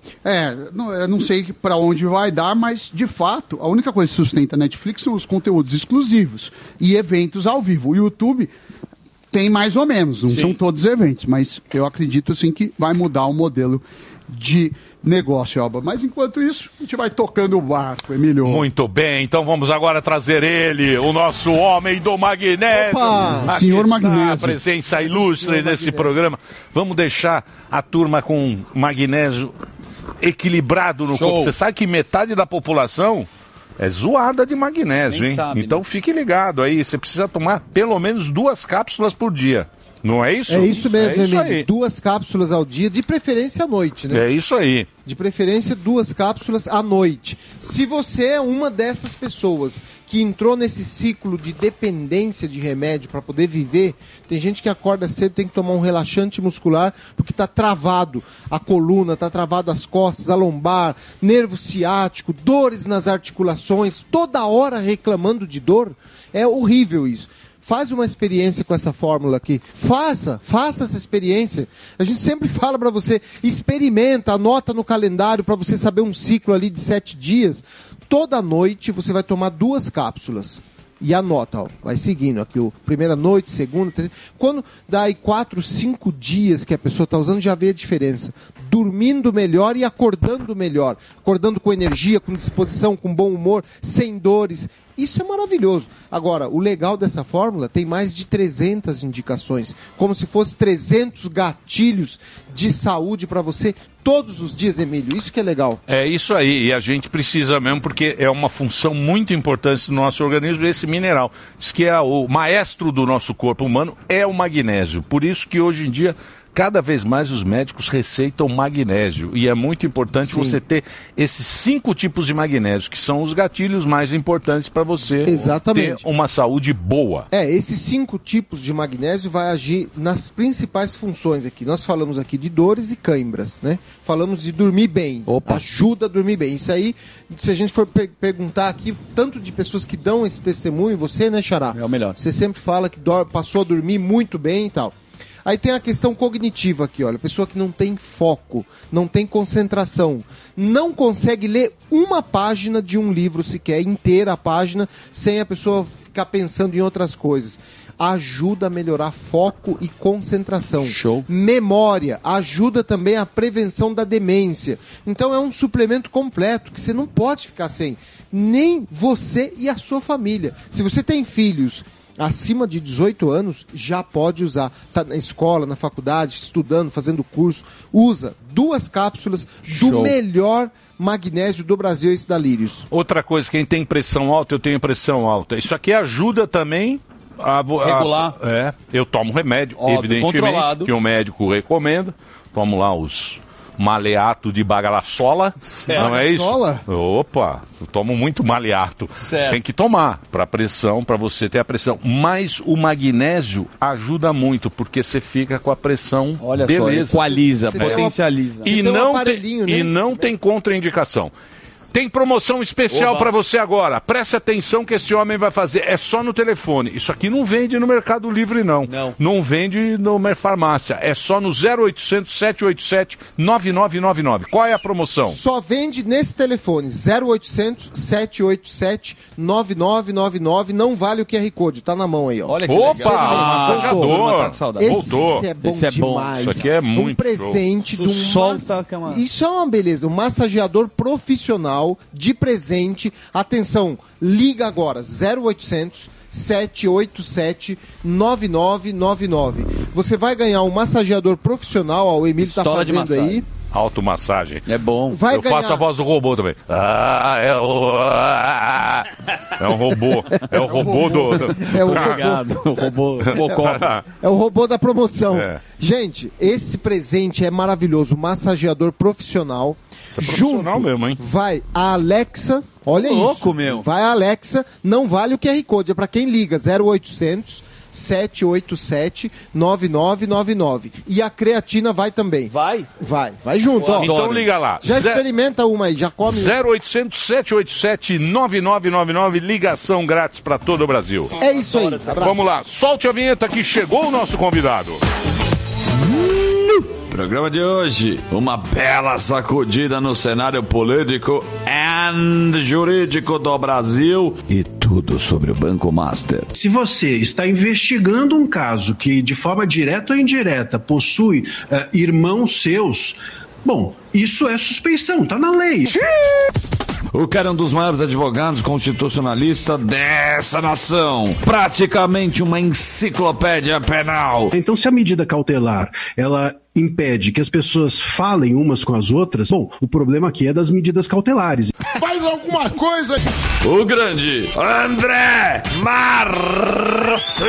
Eu não sei para onde vai dar, mas de fato a única coisa que sustenta a Netflix são os conteúdos exclusivos e eventos ao vivo. O YouTube tem mais ou menos, não são todos eventos, mas eu acredito assim que vai mudar o modelo de negócio, Alba. Mas enquanto isso, a gente vai tocando o barco, Emílio. Muito bem, então vamos agora trazer ele, o nosso homem do magnésio. Opa, senhor magnésio. A presença ilustre nesse programa. Vamos deixar a turma com magnésio equilibrado no corpo. Você sabe que metade da população é zoada de magnésio, hein? Sabe, então fique ligado aí, você precisa tomar pelo menos 2 cápsulas por dia. Não é isso? É isso mesmo, Emílio. 2 cápsulas ao dia, de preferência à noite, né? É isso aí. De preferência, 2 cápsulas à noite. Se você é uma dessas pessoas que entrou nesse ciclo de dependência de remédio para poder viver, tem gente que acorda cedo e tem que tomar um relaxante muscular porque está travado a coluna, está travado as costas, a lombar, nervo ciático, dores nas articulações, toda hora reclamando de dor. É horrível isso. Faz uma experiência com essa fórmula aqui. Faça essa experiência. A gente sempre fala para você, experimenta, anota no calendário para você saber um ciclo ali de 7 dias. Toda noite você vai tomar 2 cápsulas. E anota, vai seguindo aqui, primeira noite, segunda, terceira. Quando dá aí 4, 5 dias que a pessoa está usando, já vê a diferença. Dormindo melhor e acordando melhor. Acordando com energia, com disposição, com bom humor, sem dores. Isso é maravilhoso. Agora, o legal dessa fórmula tem mais de 300 indicações. Como se fosse 300 gatilhos de saúde para você todos os dias, Emílio. Isso que é legal. É isso aí. E a gente precisa mesmo, porque é uma função muito importante do nosso organismo, esse mineral. Diz que é o maestro do nosso corpo humano é o magnésio. Por isso que hoje em dia cada vez mais os médicos receitam magnésio. E é muito importante você ter esses 5 tipos de magnésio, que são os gatilhos mais importantes para você ter uma saúde boa. Esses 5 tipos de magnésio vai agir nas principais funções aqui. Nós falamos aqui de dores e cãibras, né? Falamos de dormir bem. Ajuda a dormir bem. Isso aí, se a gente for perguntar aqui, tanto de pessoas que dão esse testemunho, você, né, Xará? É o melhor. Você sempre fala que passou a dormir muito bem e tal. Aí tem a questão cognitiva aqui, olha, a pessoa que não tem foco, não tem concentração, não consegue ler uma página de um livro sequer, inteira a página, sem a pessoa ficar pensando em outras coisas. Ajuda a melhorar foco e concentração. Show. Memória, ajuda também a prevenção da demência. Então é um suplemento completo que você não pode ficar sem. Nem você e a sua família. Se você tem filhos acima de 18 anos já pode usar. Está na escola, na faculdade, estudando, fazendo curso. Usa 2 cápsulas do melhor magnésio do Brasil, esse da Lírios. Outra coisa, quem tem pressão alta, eu tenho pressão alta. Isso aqui ajuda também a regular. Eu tomo remédio, evidentemente, controlado, que o médico recomenda. Tomo lá os maleato de bagalassola. Não é isso? Opa, eu tomo muito maleato. Certo. Tem que tomar para pressão, para você ter a pressão. Mas o magnésio ajuda muito, porque você fica com a pressão, beleza. Só, equaliza, potencializa. E não tem contraindicação. Tem promoção especial para você agora. Preste atenção que esse homem vai fazer. É só no telefone. Isso aqui não vende no Mercado Livre, não. Não vende na farmácia. É só no 0800 787 9999. Qual é a promoção? Só vende nesse telefone. 0800 787 9999. Não vale o QR Code. Tá na mão aí, ó. Olha que massajador. Voltou. Esse é bom demais. Isso aqui é muito um presente de um Isso é uma beleza. Um massageador profissional de presente. Atenção, liga agora 0800 787 9999. Você vai ganhar um massageador profissional, ó, o Emílio está fazendo aí. Automassagem. É bom. Vai ganhar. Faço a voz do robô também. É um robô. É o robô do... É o robô. É o robô da promoção. Gente, esse presente é maravilhoso. Massageador profissional. Isso é profissional mesmo, hein? Vai a Alexa. Olha isso. Louco, meu. Vai a Alexa. Não vale o QR Code. É para quem liga. 0800 787 9999. E a creatina vai também. Vai junto, ó. Então liga lá. Já experimenta uma aí, já come. 0800 787 9999, ligação grátis para todo o Brasil. É isso aí. Vamos lá, solte a vinheta que chegou o nosso convidado. Programa de hoje, uma bela sacudida no cenário político e jurídico do Brasil e tudo sobre o Banco Master. Se você está investigando um caso que de forma direta ou indireta possui irmãos seus, bom, isso é suspeição, tá na lei. O cara é um dos maiores advogados constitucionalistas dessa nação. Praticamente uma enciclopédia penal. Então, se a medida cautelar, ela impede que as pessoas falem umas com as outras, bom, o problema aqui é das medidas cautelares. Faz alguma coisa! O grande André Marcílio!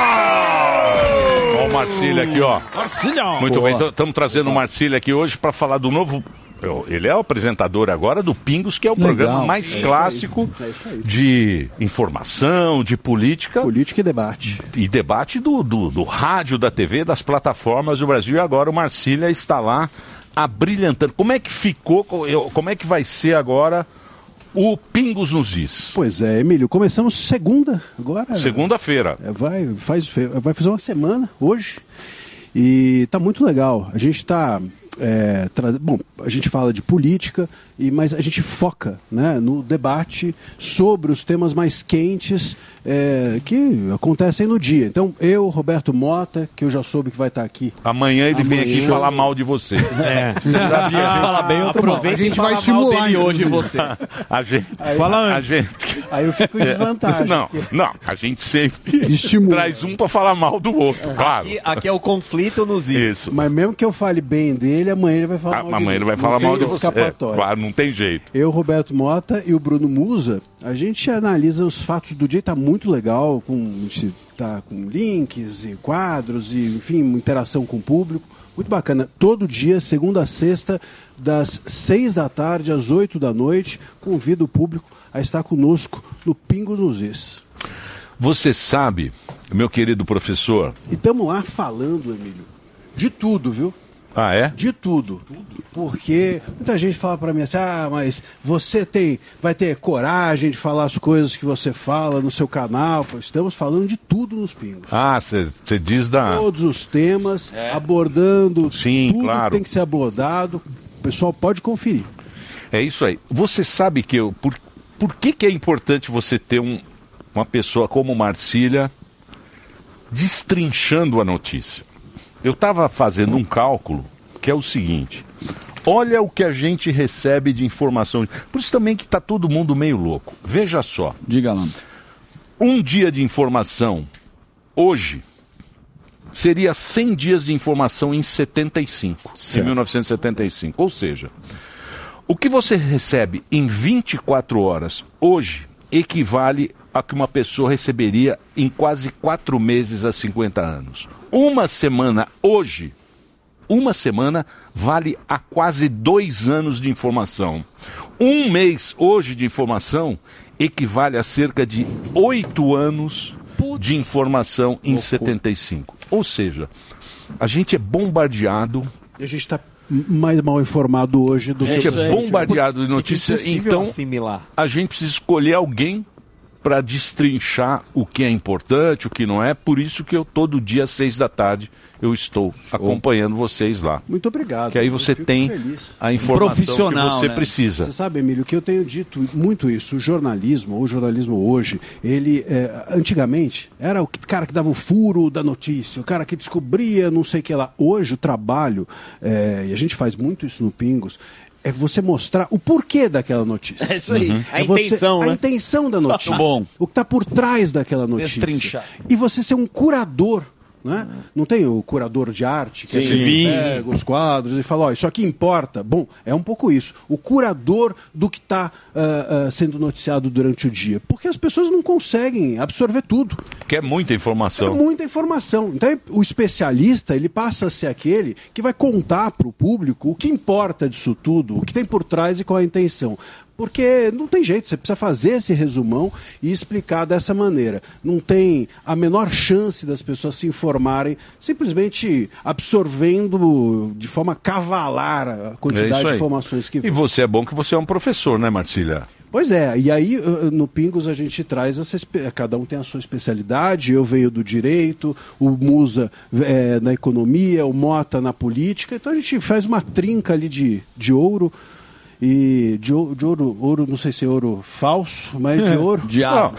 Ó o Marcílio aqui, ó. Marcílio! Muito bem, então estamos trazendo o Marcílio aqui hoje para falar do novo... Ele é o apresentador agora do Pingos, que é o programa mais clássico de informação, de política. Política e debate. E debate do rádio, da TV, das plataformas do Brasil. E agora o Marcília está lá abrilhantando. Como é que ficou, como é que vai ser agora o Pingos nos Is? Pois é, Emílio, começamos segunda agora. Segunda-feira. Vai fazer uma semana hoje. E tá muito legal. A gente está... Bom, a gente fala de política, mas a gente foca, né, no debate sobre os temas mais quentes que acontecem no dia. Então, eu, Roberto Mota, que eu já soube que vai estar aqui. Amanhã ele vem aqui falar mal de você. Você sabia? A gente fala bem, aproveita e fala mal dele hoje você. A gente... Aí eu fico em desvantagem. Não, a gente sempre traz um para falar mal do outro, claro. Aqui é o conflito nos Isso. Mas mesmo que eu fale bem dele, amanhã ele vai falar mal de mim. Amanhã ele vai falar mal de você. Claro, não tem jeito. Eu, Roberto Mota e o Bruno Musa, a gente analisa os fatos do dia, tá muito legal, tá com links e quadros e, enfim, interação com o público. Muito bacana. Todo dia, segunda a sexta, das 6 da tarde às 8 da noite, convido o público a estar conosco no Pingos nos Is. Você sabe, meu querido professor... E estamos lá falando, Emílio, de tudo, viu? Ah, é? De tudo. Porque muita gente fala para mim assim, mas você vai ter coragem de falar as coisas que você fala no seu canal. Estamos falando de tudo nos Pingos. Ah, você diz da... Todos os temas, abordando Sim, tudo claro. Que tem que ser abordado. O pessoal pode conferir. É isso aí. Você sabe que por que é importante você ter uma pessoa como Marcília destrinchando a notícia? Eu estava fazendo um cálculo que é o seguinte: olha o que a gente recebe de informação. Por isso também que está todo mundo meio louco. Veja só. Diga lá. Um dia de informação hoje, seria 100 dias de informação em 75, em 1975. Ou seja, o que você recebe em 24 horas hoje equivale a que uma pessoa receberia em quase 4 meses a 50 anos. Uma semana hoje, vale a quase 2 anos de informação. Um mês hoje de informação equivale a cerca de 8 anos de informação em 75. Ou seja, a gente é bombardeado. E a gente está mais mal informado hoje do que... A gente é bombardeado de notícias, então assimilar. A gente precisa escolher alguém para destrinchar o que é importante, o que não é. Por isso que eu todo dia às 6 da tarde eu estou acompanhando vocês lá. Muito obrigado. Que aí você tem a informação que você precisa. Você sabe, Emílio, que eu tenho dito muito isso. O jornalismo hoje, ele antigamente era o cara que dava o furo da notícia, o cara que descobria não sei o que lá. Hoje o trabalho, e a gente faz muito isso no Pingos, é você mostrar o porquê daquela notícia. É isso aí. A intenção, né? A intenção da notícia. Muito bom. O que está por trás daquela notícia. Destrinchar. E você ser um curador. Né? Não tem o curador de arte que pega os quadros e fala, ó, isso aqui importa. Bom, é um pouco isso. O curador do que está sendo noticiado durante o dia. Porque as pessoas não conseguem absorver tudo. Porque é muita informação. É muita informação. Então o especialista, ele passa a ser aquele que vai contar para o público o que importa disso tudo, o que tem por trás e qual é a intenção. Porque não tem jeito, você precisa fazer esse resumão e explicar dessa maneira. Não tem a menor chance das pessoas se informarem simplesmente absorvendo de forma cavalar a quantidade de informações que vem. E você é bom que você é um professor, né, Marcília? Pois é, e aí no Pingos a gente traz cada um tem a sua especialidade, eu venho do direito, o Musa na economia, o Mota na política, então a gente faz uma trinca ali de ouro. E de ouro, não sei se é ouro falso, mas de ouro. De asa.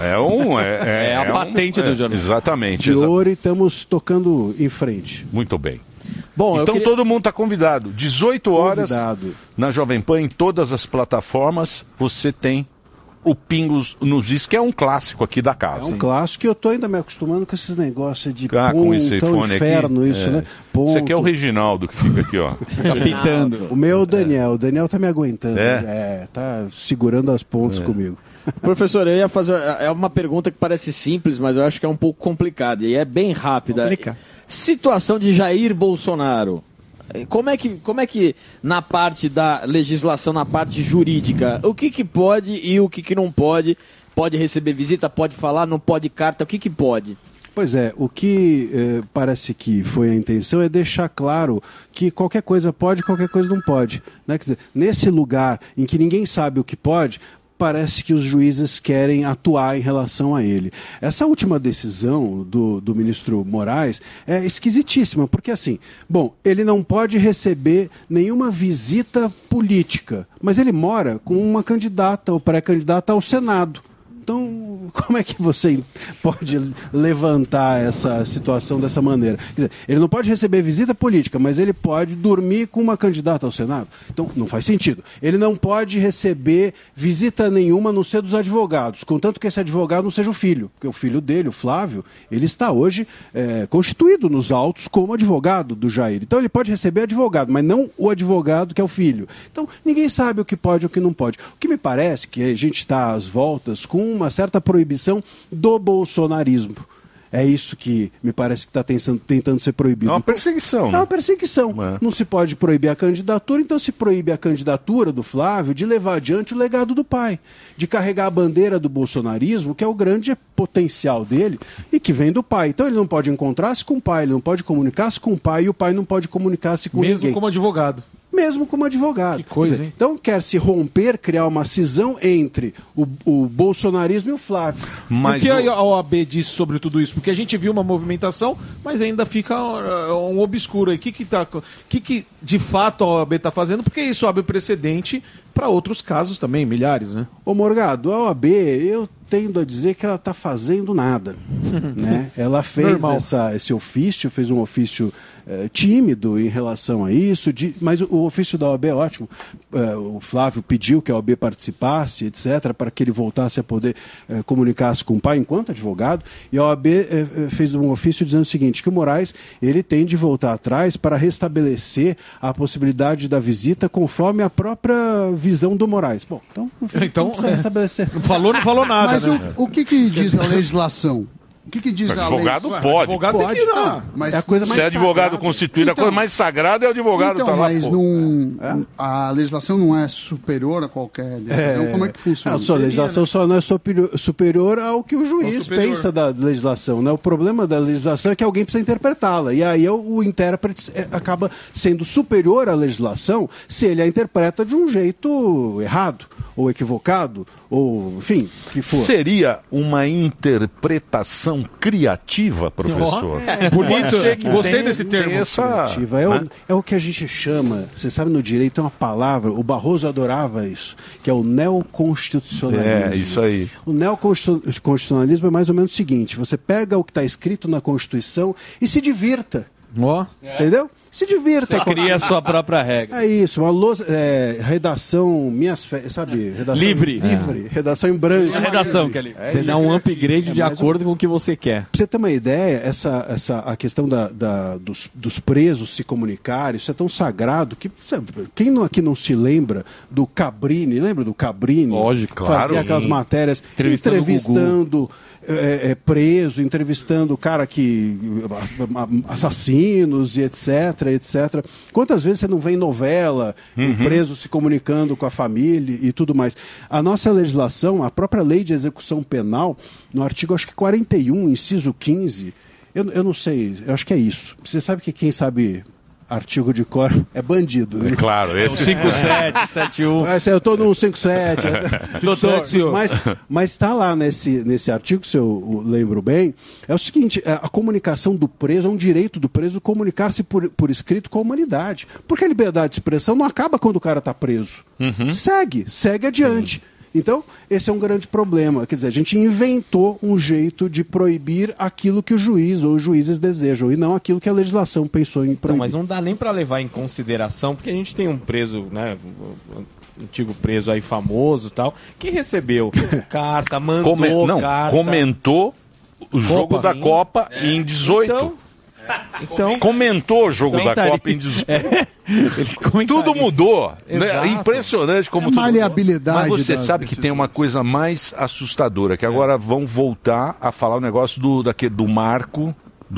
É a patente do jornal. Exatamente. De ouro, e estamos tocando em frente. Muito bem. Bom, então todo mundo está convidado. 18 horas na Jovem Pan, em todas as plataformas, você tem o Pingos nos Is, que é um clássico aqui da casa. É um clássico que eu tô ainda me acostumando com esses negócios de com esse fone inferno, aqui. Isso, né? Ponto. Esse aqui é o Reginaldo que fica aqui, ó. Tá pitando. O meu é o Daniel. O Daniel tá me aguentando. Tá segurando as pontas comigo. Professor, eu ia fazer uma pergunta que parece simples, mas eu acho que é um pouco complicada. E é bem rápida. Situação de Jair Bolsonaro. Como é que na parte da legislação, na parte jurídica, o que pode e o que não pode? Pode receber visita, pode falar, não pode carta, o que pode? Pois é, o que parece que foi a intenção é deixar claro que qualquer coisa pode, qualquer coisa não pode. Né? Quer dizer, nesse lugar em que ninguém sabe o que pode, parece que os juízes querem atuar em relação a ele. Essa última decisão do ministro Moraes é esquisitíssima, porque assim, bom, ele não pode receber nenhuma visita política, mas ele mora com uma candidata ou pré-candidata ao Senado. Então, como é que você pode levantar essa situação dessa maneira? Quer dizer, ele não pode receber visita política, mas ele pode dormir com uma candidata ao Senado. Então, não faz sentido. Ele não pode receber visita nenhuma no ser dos advogados, contanto que esse advogado não seja o filho. Porque o filho dele, o Flávio, ele está hoje constituído nos autos como advogado do Jair. Então, ele pode receber advogado, mas não o advogado que é o filho. Então, ninguém sabe o que pode e o que não pode. O que me parece que a gente está às voltas com uma certa proibição do bolsonarismo. É isso que me parece que está tentando ser proibido. É uma perseguição. É uma perseguição. Não se pode proibir a candidatura, então se proíbe a candidatura do Flávio de levar adiante o legado do pai, de carregar a bandeira do bolsonarismo, que é o grande potencial dele e que vem do pai. Então ele não pode encontrar-se com o pai, ele não pode comunicar-se com o pai e o pai não pode comunicar-se com ninguém. Mesmo como advogado. Mesmo como advogado. Que coisa, hein? Então quer se romper, criar uma cisão entre o bolsonarismo e o Flávio. Mas o que a OAB disse sobre tudo isso? Porque a gente viu uma movimentação, mas ainda fica um obscuro aí. O que de fato a OAB está fazendo? Porque isso abre precedente para outros casos também, milhares, né? Ô Morgado, a OAB, eu tendo a dizer que ela está fazendo nada. né? Ela fez esse ofício, fez um ofício tímido em relação a isso, mas o ofício da OAB é ótimo. O Flávio pediu que a OAB participasse, etc., para que ele voltasse a poder comunicar-se com o pai enquanto advogado, e a OAB fez um ofício dizendo o seguinte, que o Moraes ele tem de voltar atrás para restabelecer a possibilidade da visita conforme a própria visão do Moraes. Bom, então não restabelecer. Não falou nada. Mas né? o que diz a legislação? O que diz a lei? Advogado pode. Advogado tem que ir lá. Mas é a coisa mais se é advogado sagrada. constituído, a coisa mais sagrada é o advogado tá lá. Mas a legislação não é superior a qualquer decisão? Como é que funciona? A legislação só não é superior ao que o juiz pensa da legislação. Né? O problema da legislação é que alguém precisa interpretá-la. E aí o intérprete acaba sendo superior à legislação se ele a interpreta de um jeito errado, ou equivocado, ou, enfim, que for. Seria uma interpretação criativa, professor? Bonito. Gostei desse termo. Criativa. É o que a gente chama, você sabe, no direito tem uma palavra, o Barroso adorava isso, que é o neoconstitucionalismo. É, isso aí. O neoconstitucionalismo é mais ou menos o seguinte, você pega o que está escrito na Constituição e se divirta. Entendeu? Se divirta. Você cria a sua própria regra. É isso, redação, sabe? Redação livre. Redação em branco. A redação que é livre. Você dá um upgrade de acordo com o que você quer. Pra você ter uma ideia, a questão dos presos se comunicarem, isso é tão sagrado que quem aqui não se lembra do Cabrini, lembra do Cabrini? Lógico, claro. Fazia aquelas matérias entrevistando preso, entrevistando o cara que assassinos e etc. Quantas vezes você não vê em novela um preso se comunicando com a família e tudo mais? A nossa legislação, a própria lei de execução penal, no artigo acho que 41, inciso 15, eu não sei, eu acho que é isso. Você sabe que quem sabe artigo de cor é bandido, né? É claro, esse 57, 71. Eu tô no 57. Doutor, mas está lá nesse artigo, se eu lembro bem, é o seguinte, a comunicação do preso é um direito do preso comunicar-se por escrito com a humanidade. Porque a liberdade de expressão não acaba quando o cara está preso. Segue adiante. Então, esse é um grande problema. Quer dizer, a gente inventou um jeito de proibir aquilo que o juiz ou os juízes desejam, e não aquilo que a legislação pensou em proibir. Não, mas não dá nem para levar em consideração, porque a gente tem um preso, né, antigo preso aí famoso e tal, que recebeu carta, mandou carta. Comentou o jogo da Copa em 18. Então, comentou o jogo da Copa em 18. Tudo mudou. Né? Impressionante como tudo mudou. Mas você sabe que tem uma coisa mais assustadora, que agora vão voltar a falar o negócio do marco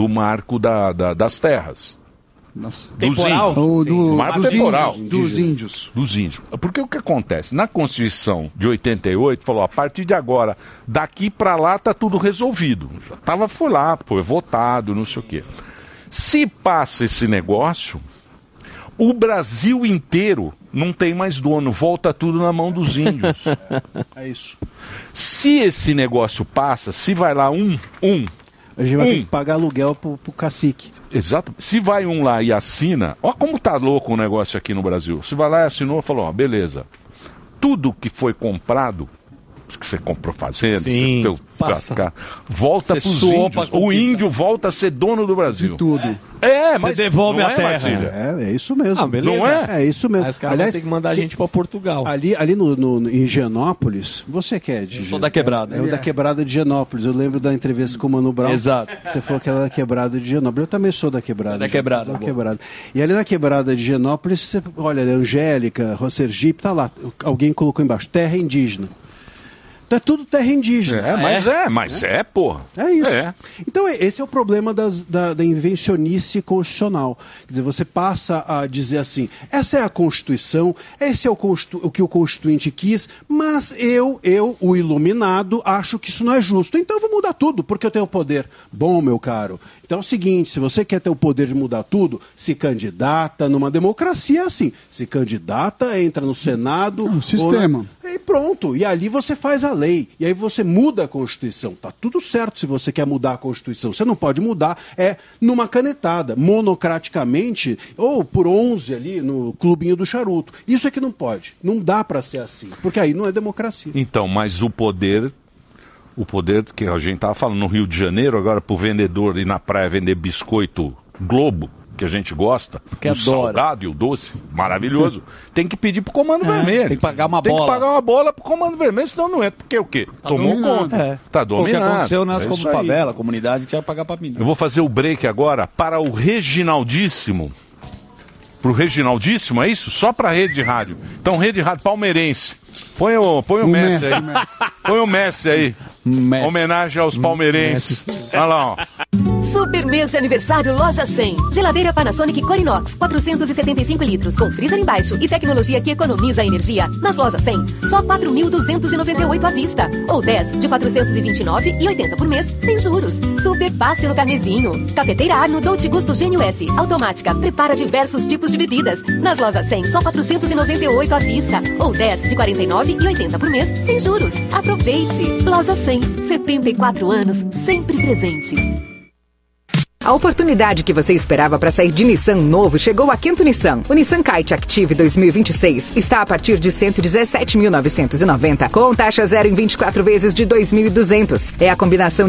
das terras. Temporal? Marco temporal. Dos índios. Porque o que acontece? Na Constituição de 88, falou, a partir de agora, daqui para lá tá tudo resolvido. Já foi votado, não sei o quê. Se passa esse negócio, o Brasil inteiro não tem mais dono, volta tudo na mão dos índios. É isso. Se esse negócio passa, se vai lá a gente vai ter que pagar aluguel pro cacique. Exato. Se vai um lá e assina, olha como tá louco o negócio aqui no Brasil. Se vai lá e assinou, falou, beleza. Tudo que foi comprado, que você comprou fazenda, volta para os índios. O índio volta a ser dono do Brasil. De tudo. Mas você devolve a terra. É isso mesmo. Beleza. Não é? É isso mesmo. Aí os caras vão ter que mandar a gente para Portugal. Ali em Higienópolis, você que é de... Eu sou da quebrada. É o da quebrada de Higienópolis. Eu lembro da entrevista com o Mano Brown. Exato. Você falou que era da quebrada de Higienópolis. Eu também sou da quebrada. Da quebrada. E ali na quebrada de Higienópolis, você olha, Angélica, Rosergipe, tá lá. Alguém colocou embaixo, terra indígena. Então é tudo terra indígena. Porra. É isso. Então esse é o problema da invencionice constitucional. Quer dizer, você passa a dizer assim, essa é a Constituição, esse é o que o Constituinte quis, mas eu, o iluminado, acho que isso não é justo. Então eu vou mudar tudo, porque eu tenho poder. Bom, meu caro, então é o seguinte, se você quer ter o poder de mudar tudo, se candidata numa democracia assim. Se candidata, entra no Senado. Sistema. E pronto. E ali você faz a lei. E aí você muda a Constituição. Tá tudo certo se você quer mudar a Constituição. Você não pode mudar numa canetada, monocraticamente, ou por 11 ali no clubinho do charuto. Isso é que não pode. Não dá para ser assim. Porque aí não é democracia. Então, mas o poder o poder que a gente estava falando no Rio de Janeiro, agora para o vendedor ir na praia vender biscoito Globo, que a gente gosta, que o adora. salgado e o doce, maravilhoso, tem que pedir pro Comando Vermelho. Tem que pagar uma Tem bola. que pagar uma bola pro Comando Vermelho, senão não entra. Porque o quê? Tomou dominado. conta. Tá O que dominado. aconteceu nas É como isso aí. favela, comunidade que ia pagar pra menino. Eu vou fazer o break agora para o Reginaldíssimo. Pro Reginaldíssimo, é isso? Só pra Rede de Rádio. Então, Rede de Rádio palmeirense. Põe o Messi aí. Põe o Messi aí. Homenagem aos palmeirenses. Olha lá, ó. Super mês de aniversário Loja 100. Geladeira Panasonic Corinox, 475 litros, com freezer embaixo e tecnologia que economiza energia. Nas Lojas 100, só 4.298 à vista. Ou 10 de 429,80 por mês, sem juros. Super fácil no carnezinho. Cafeteira Arno Dolce Gusto Gênio S. Automática, prepara diversos tipos de bebidas. Nas Lojas 100, só 498 à vista. Ou 10 de 49,80 por mês, sem juros. Aproveite. Loja 100, 74 anos, sempre presente. A oportunidade que você esperava para sair de Nissan novo chegou a Quinto Nissan. O Nissan Kite Active 2026 está a partir de R$ 117.990, com taxa zero em 24 vezes de R$ 2.200. É a combinação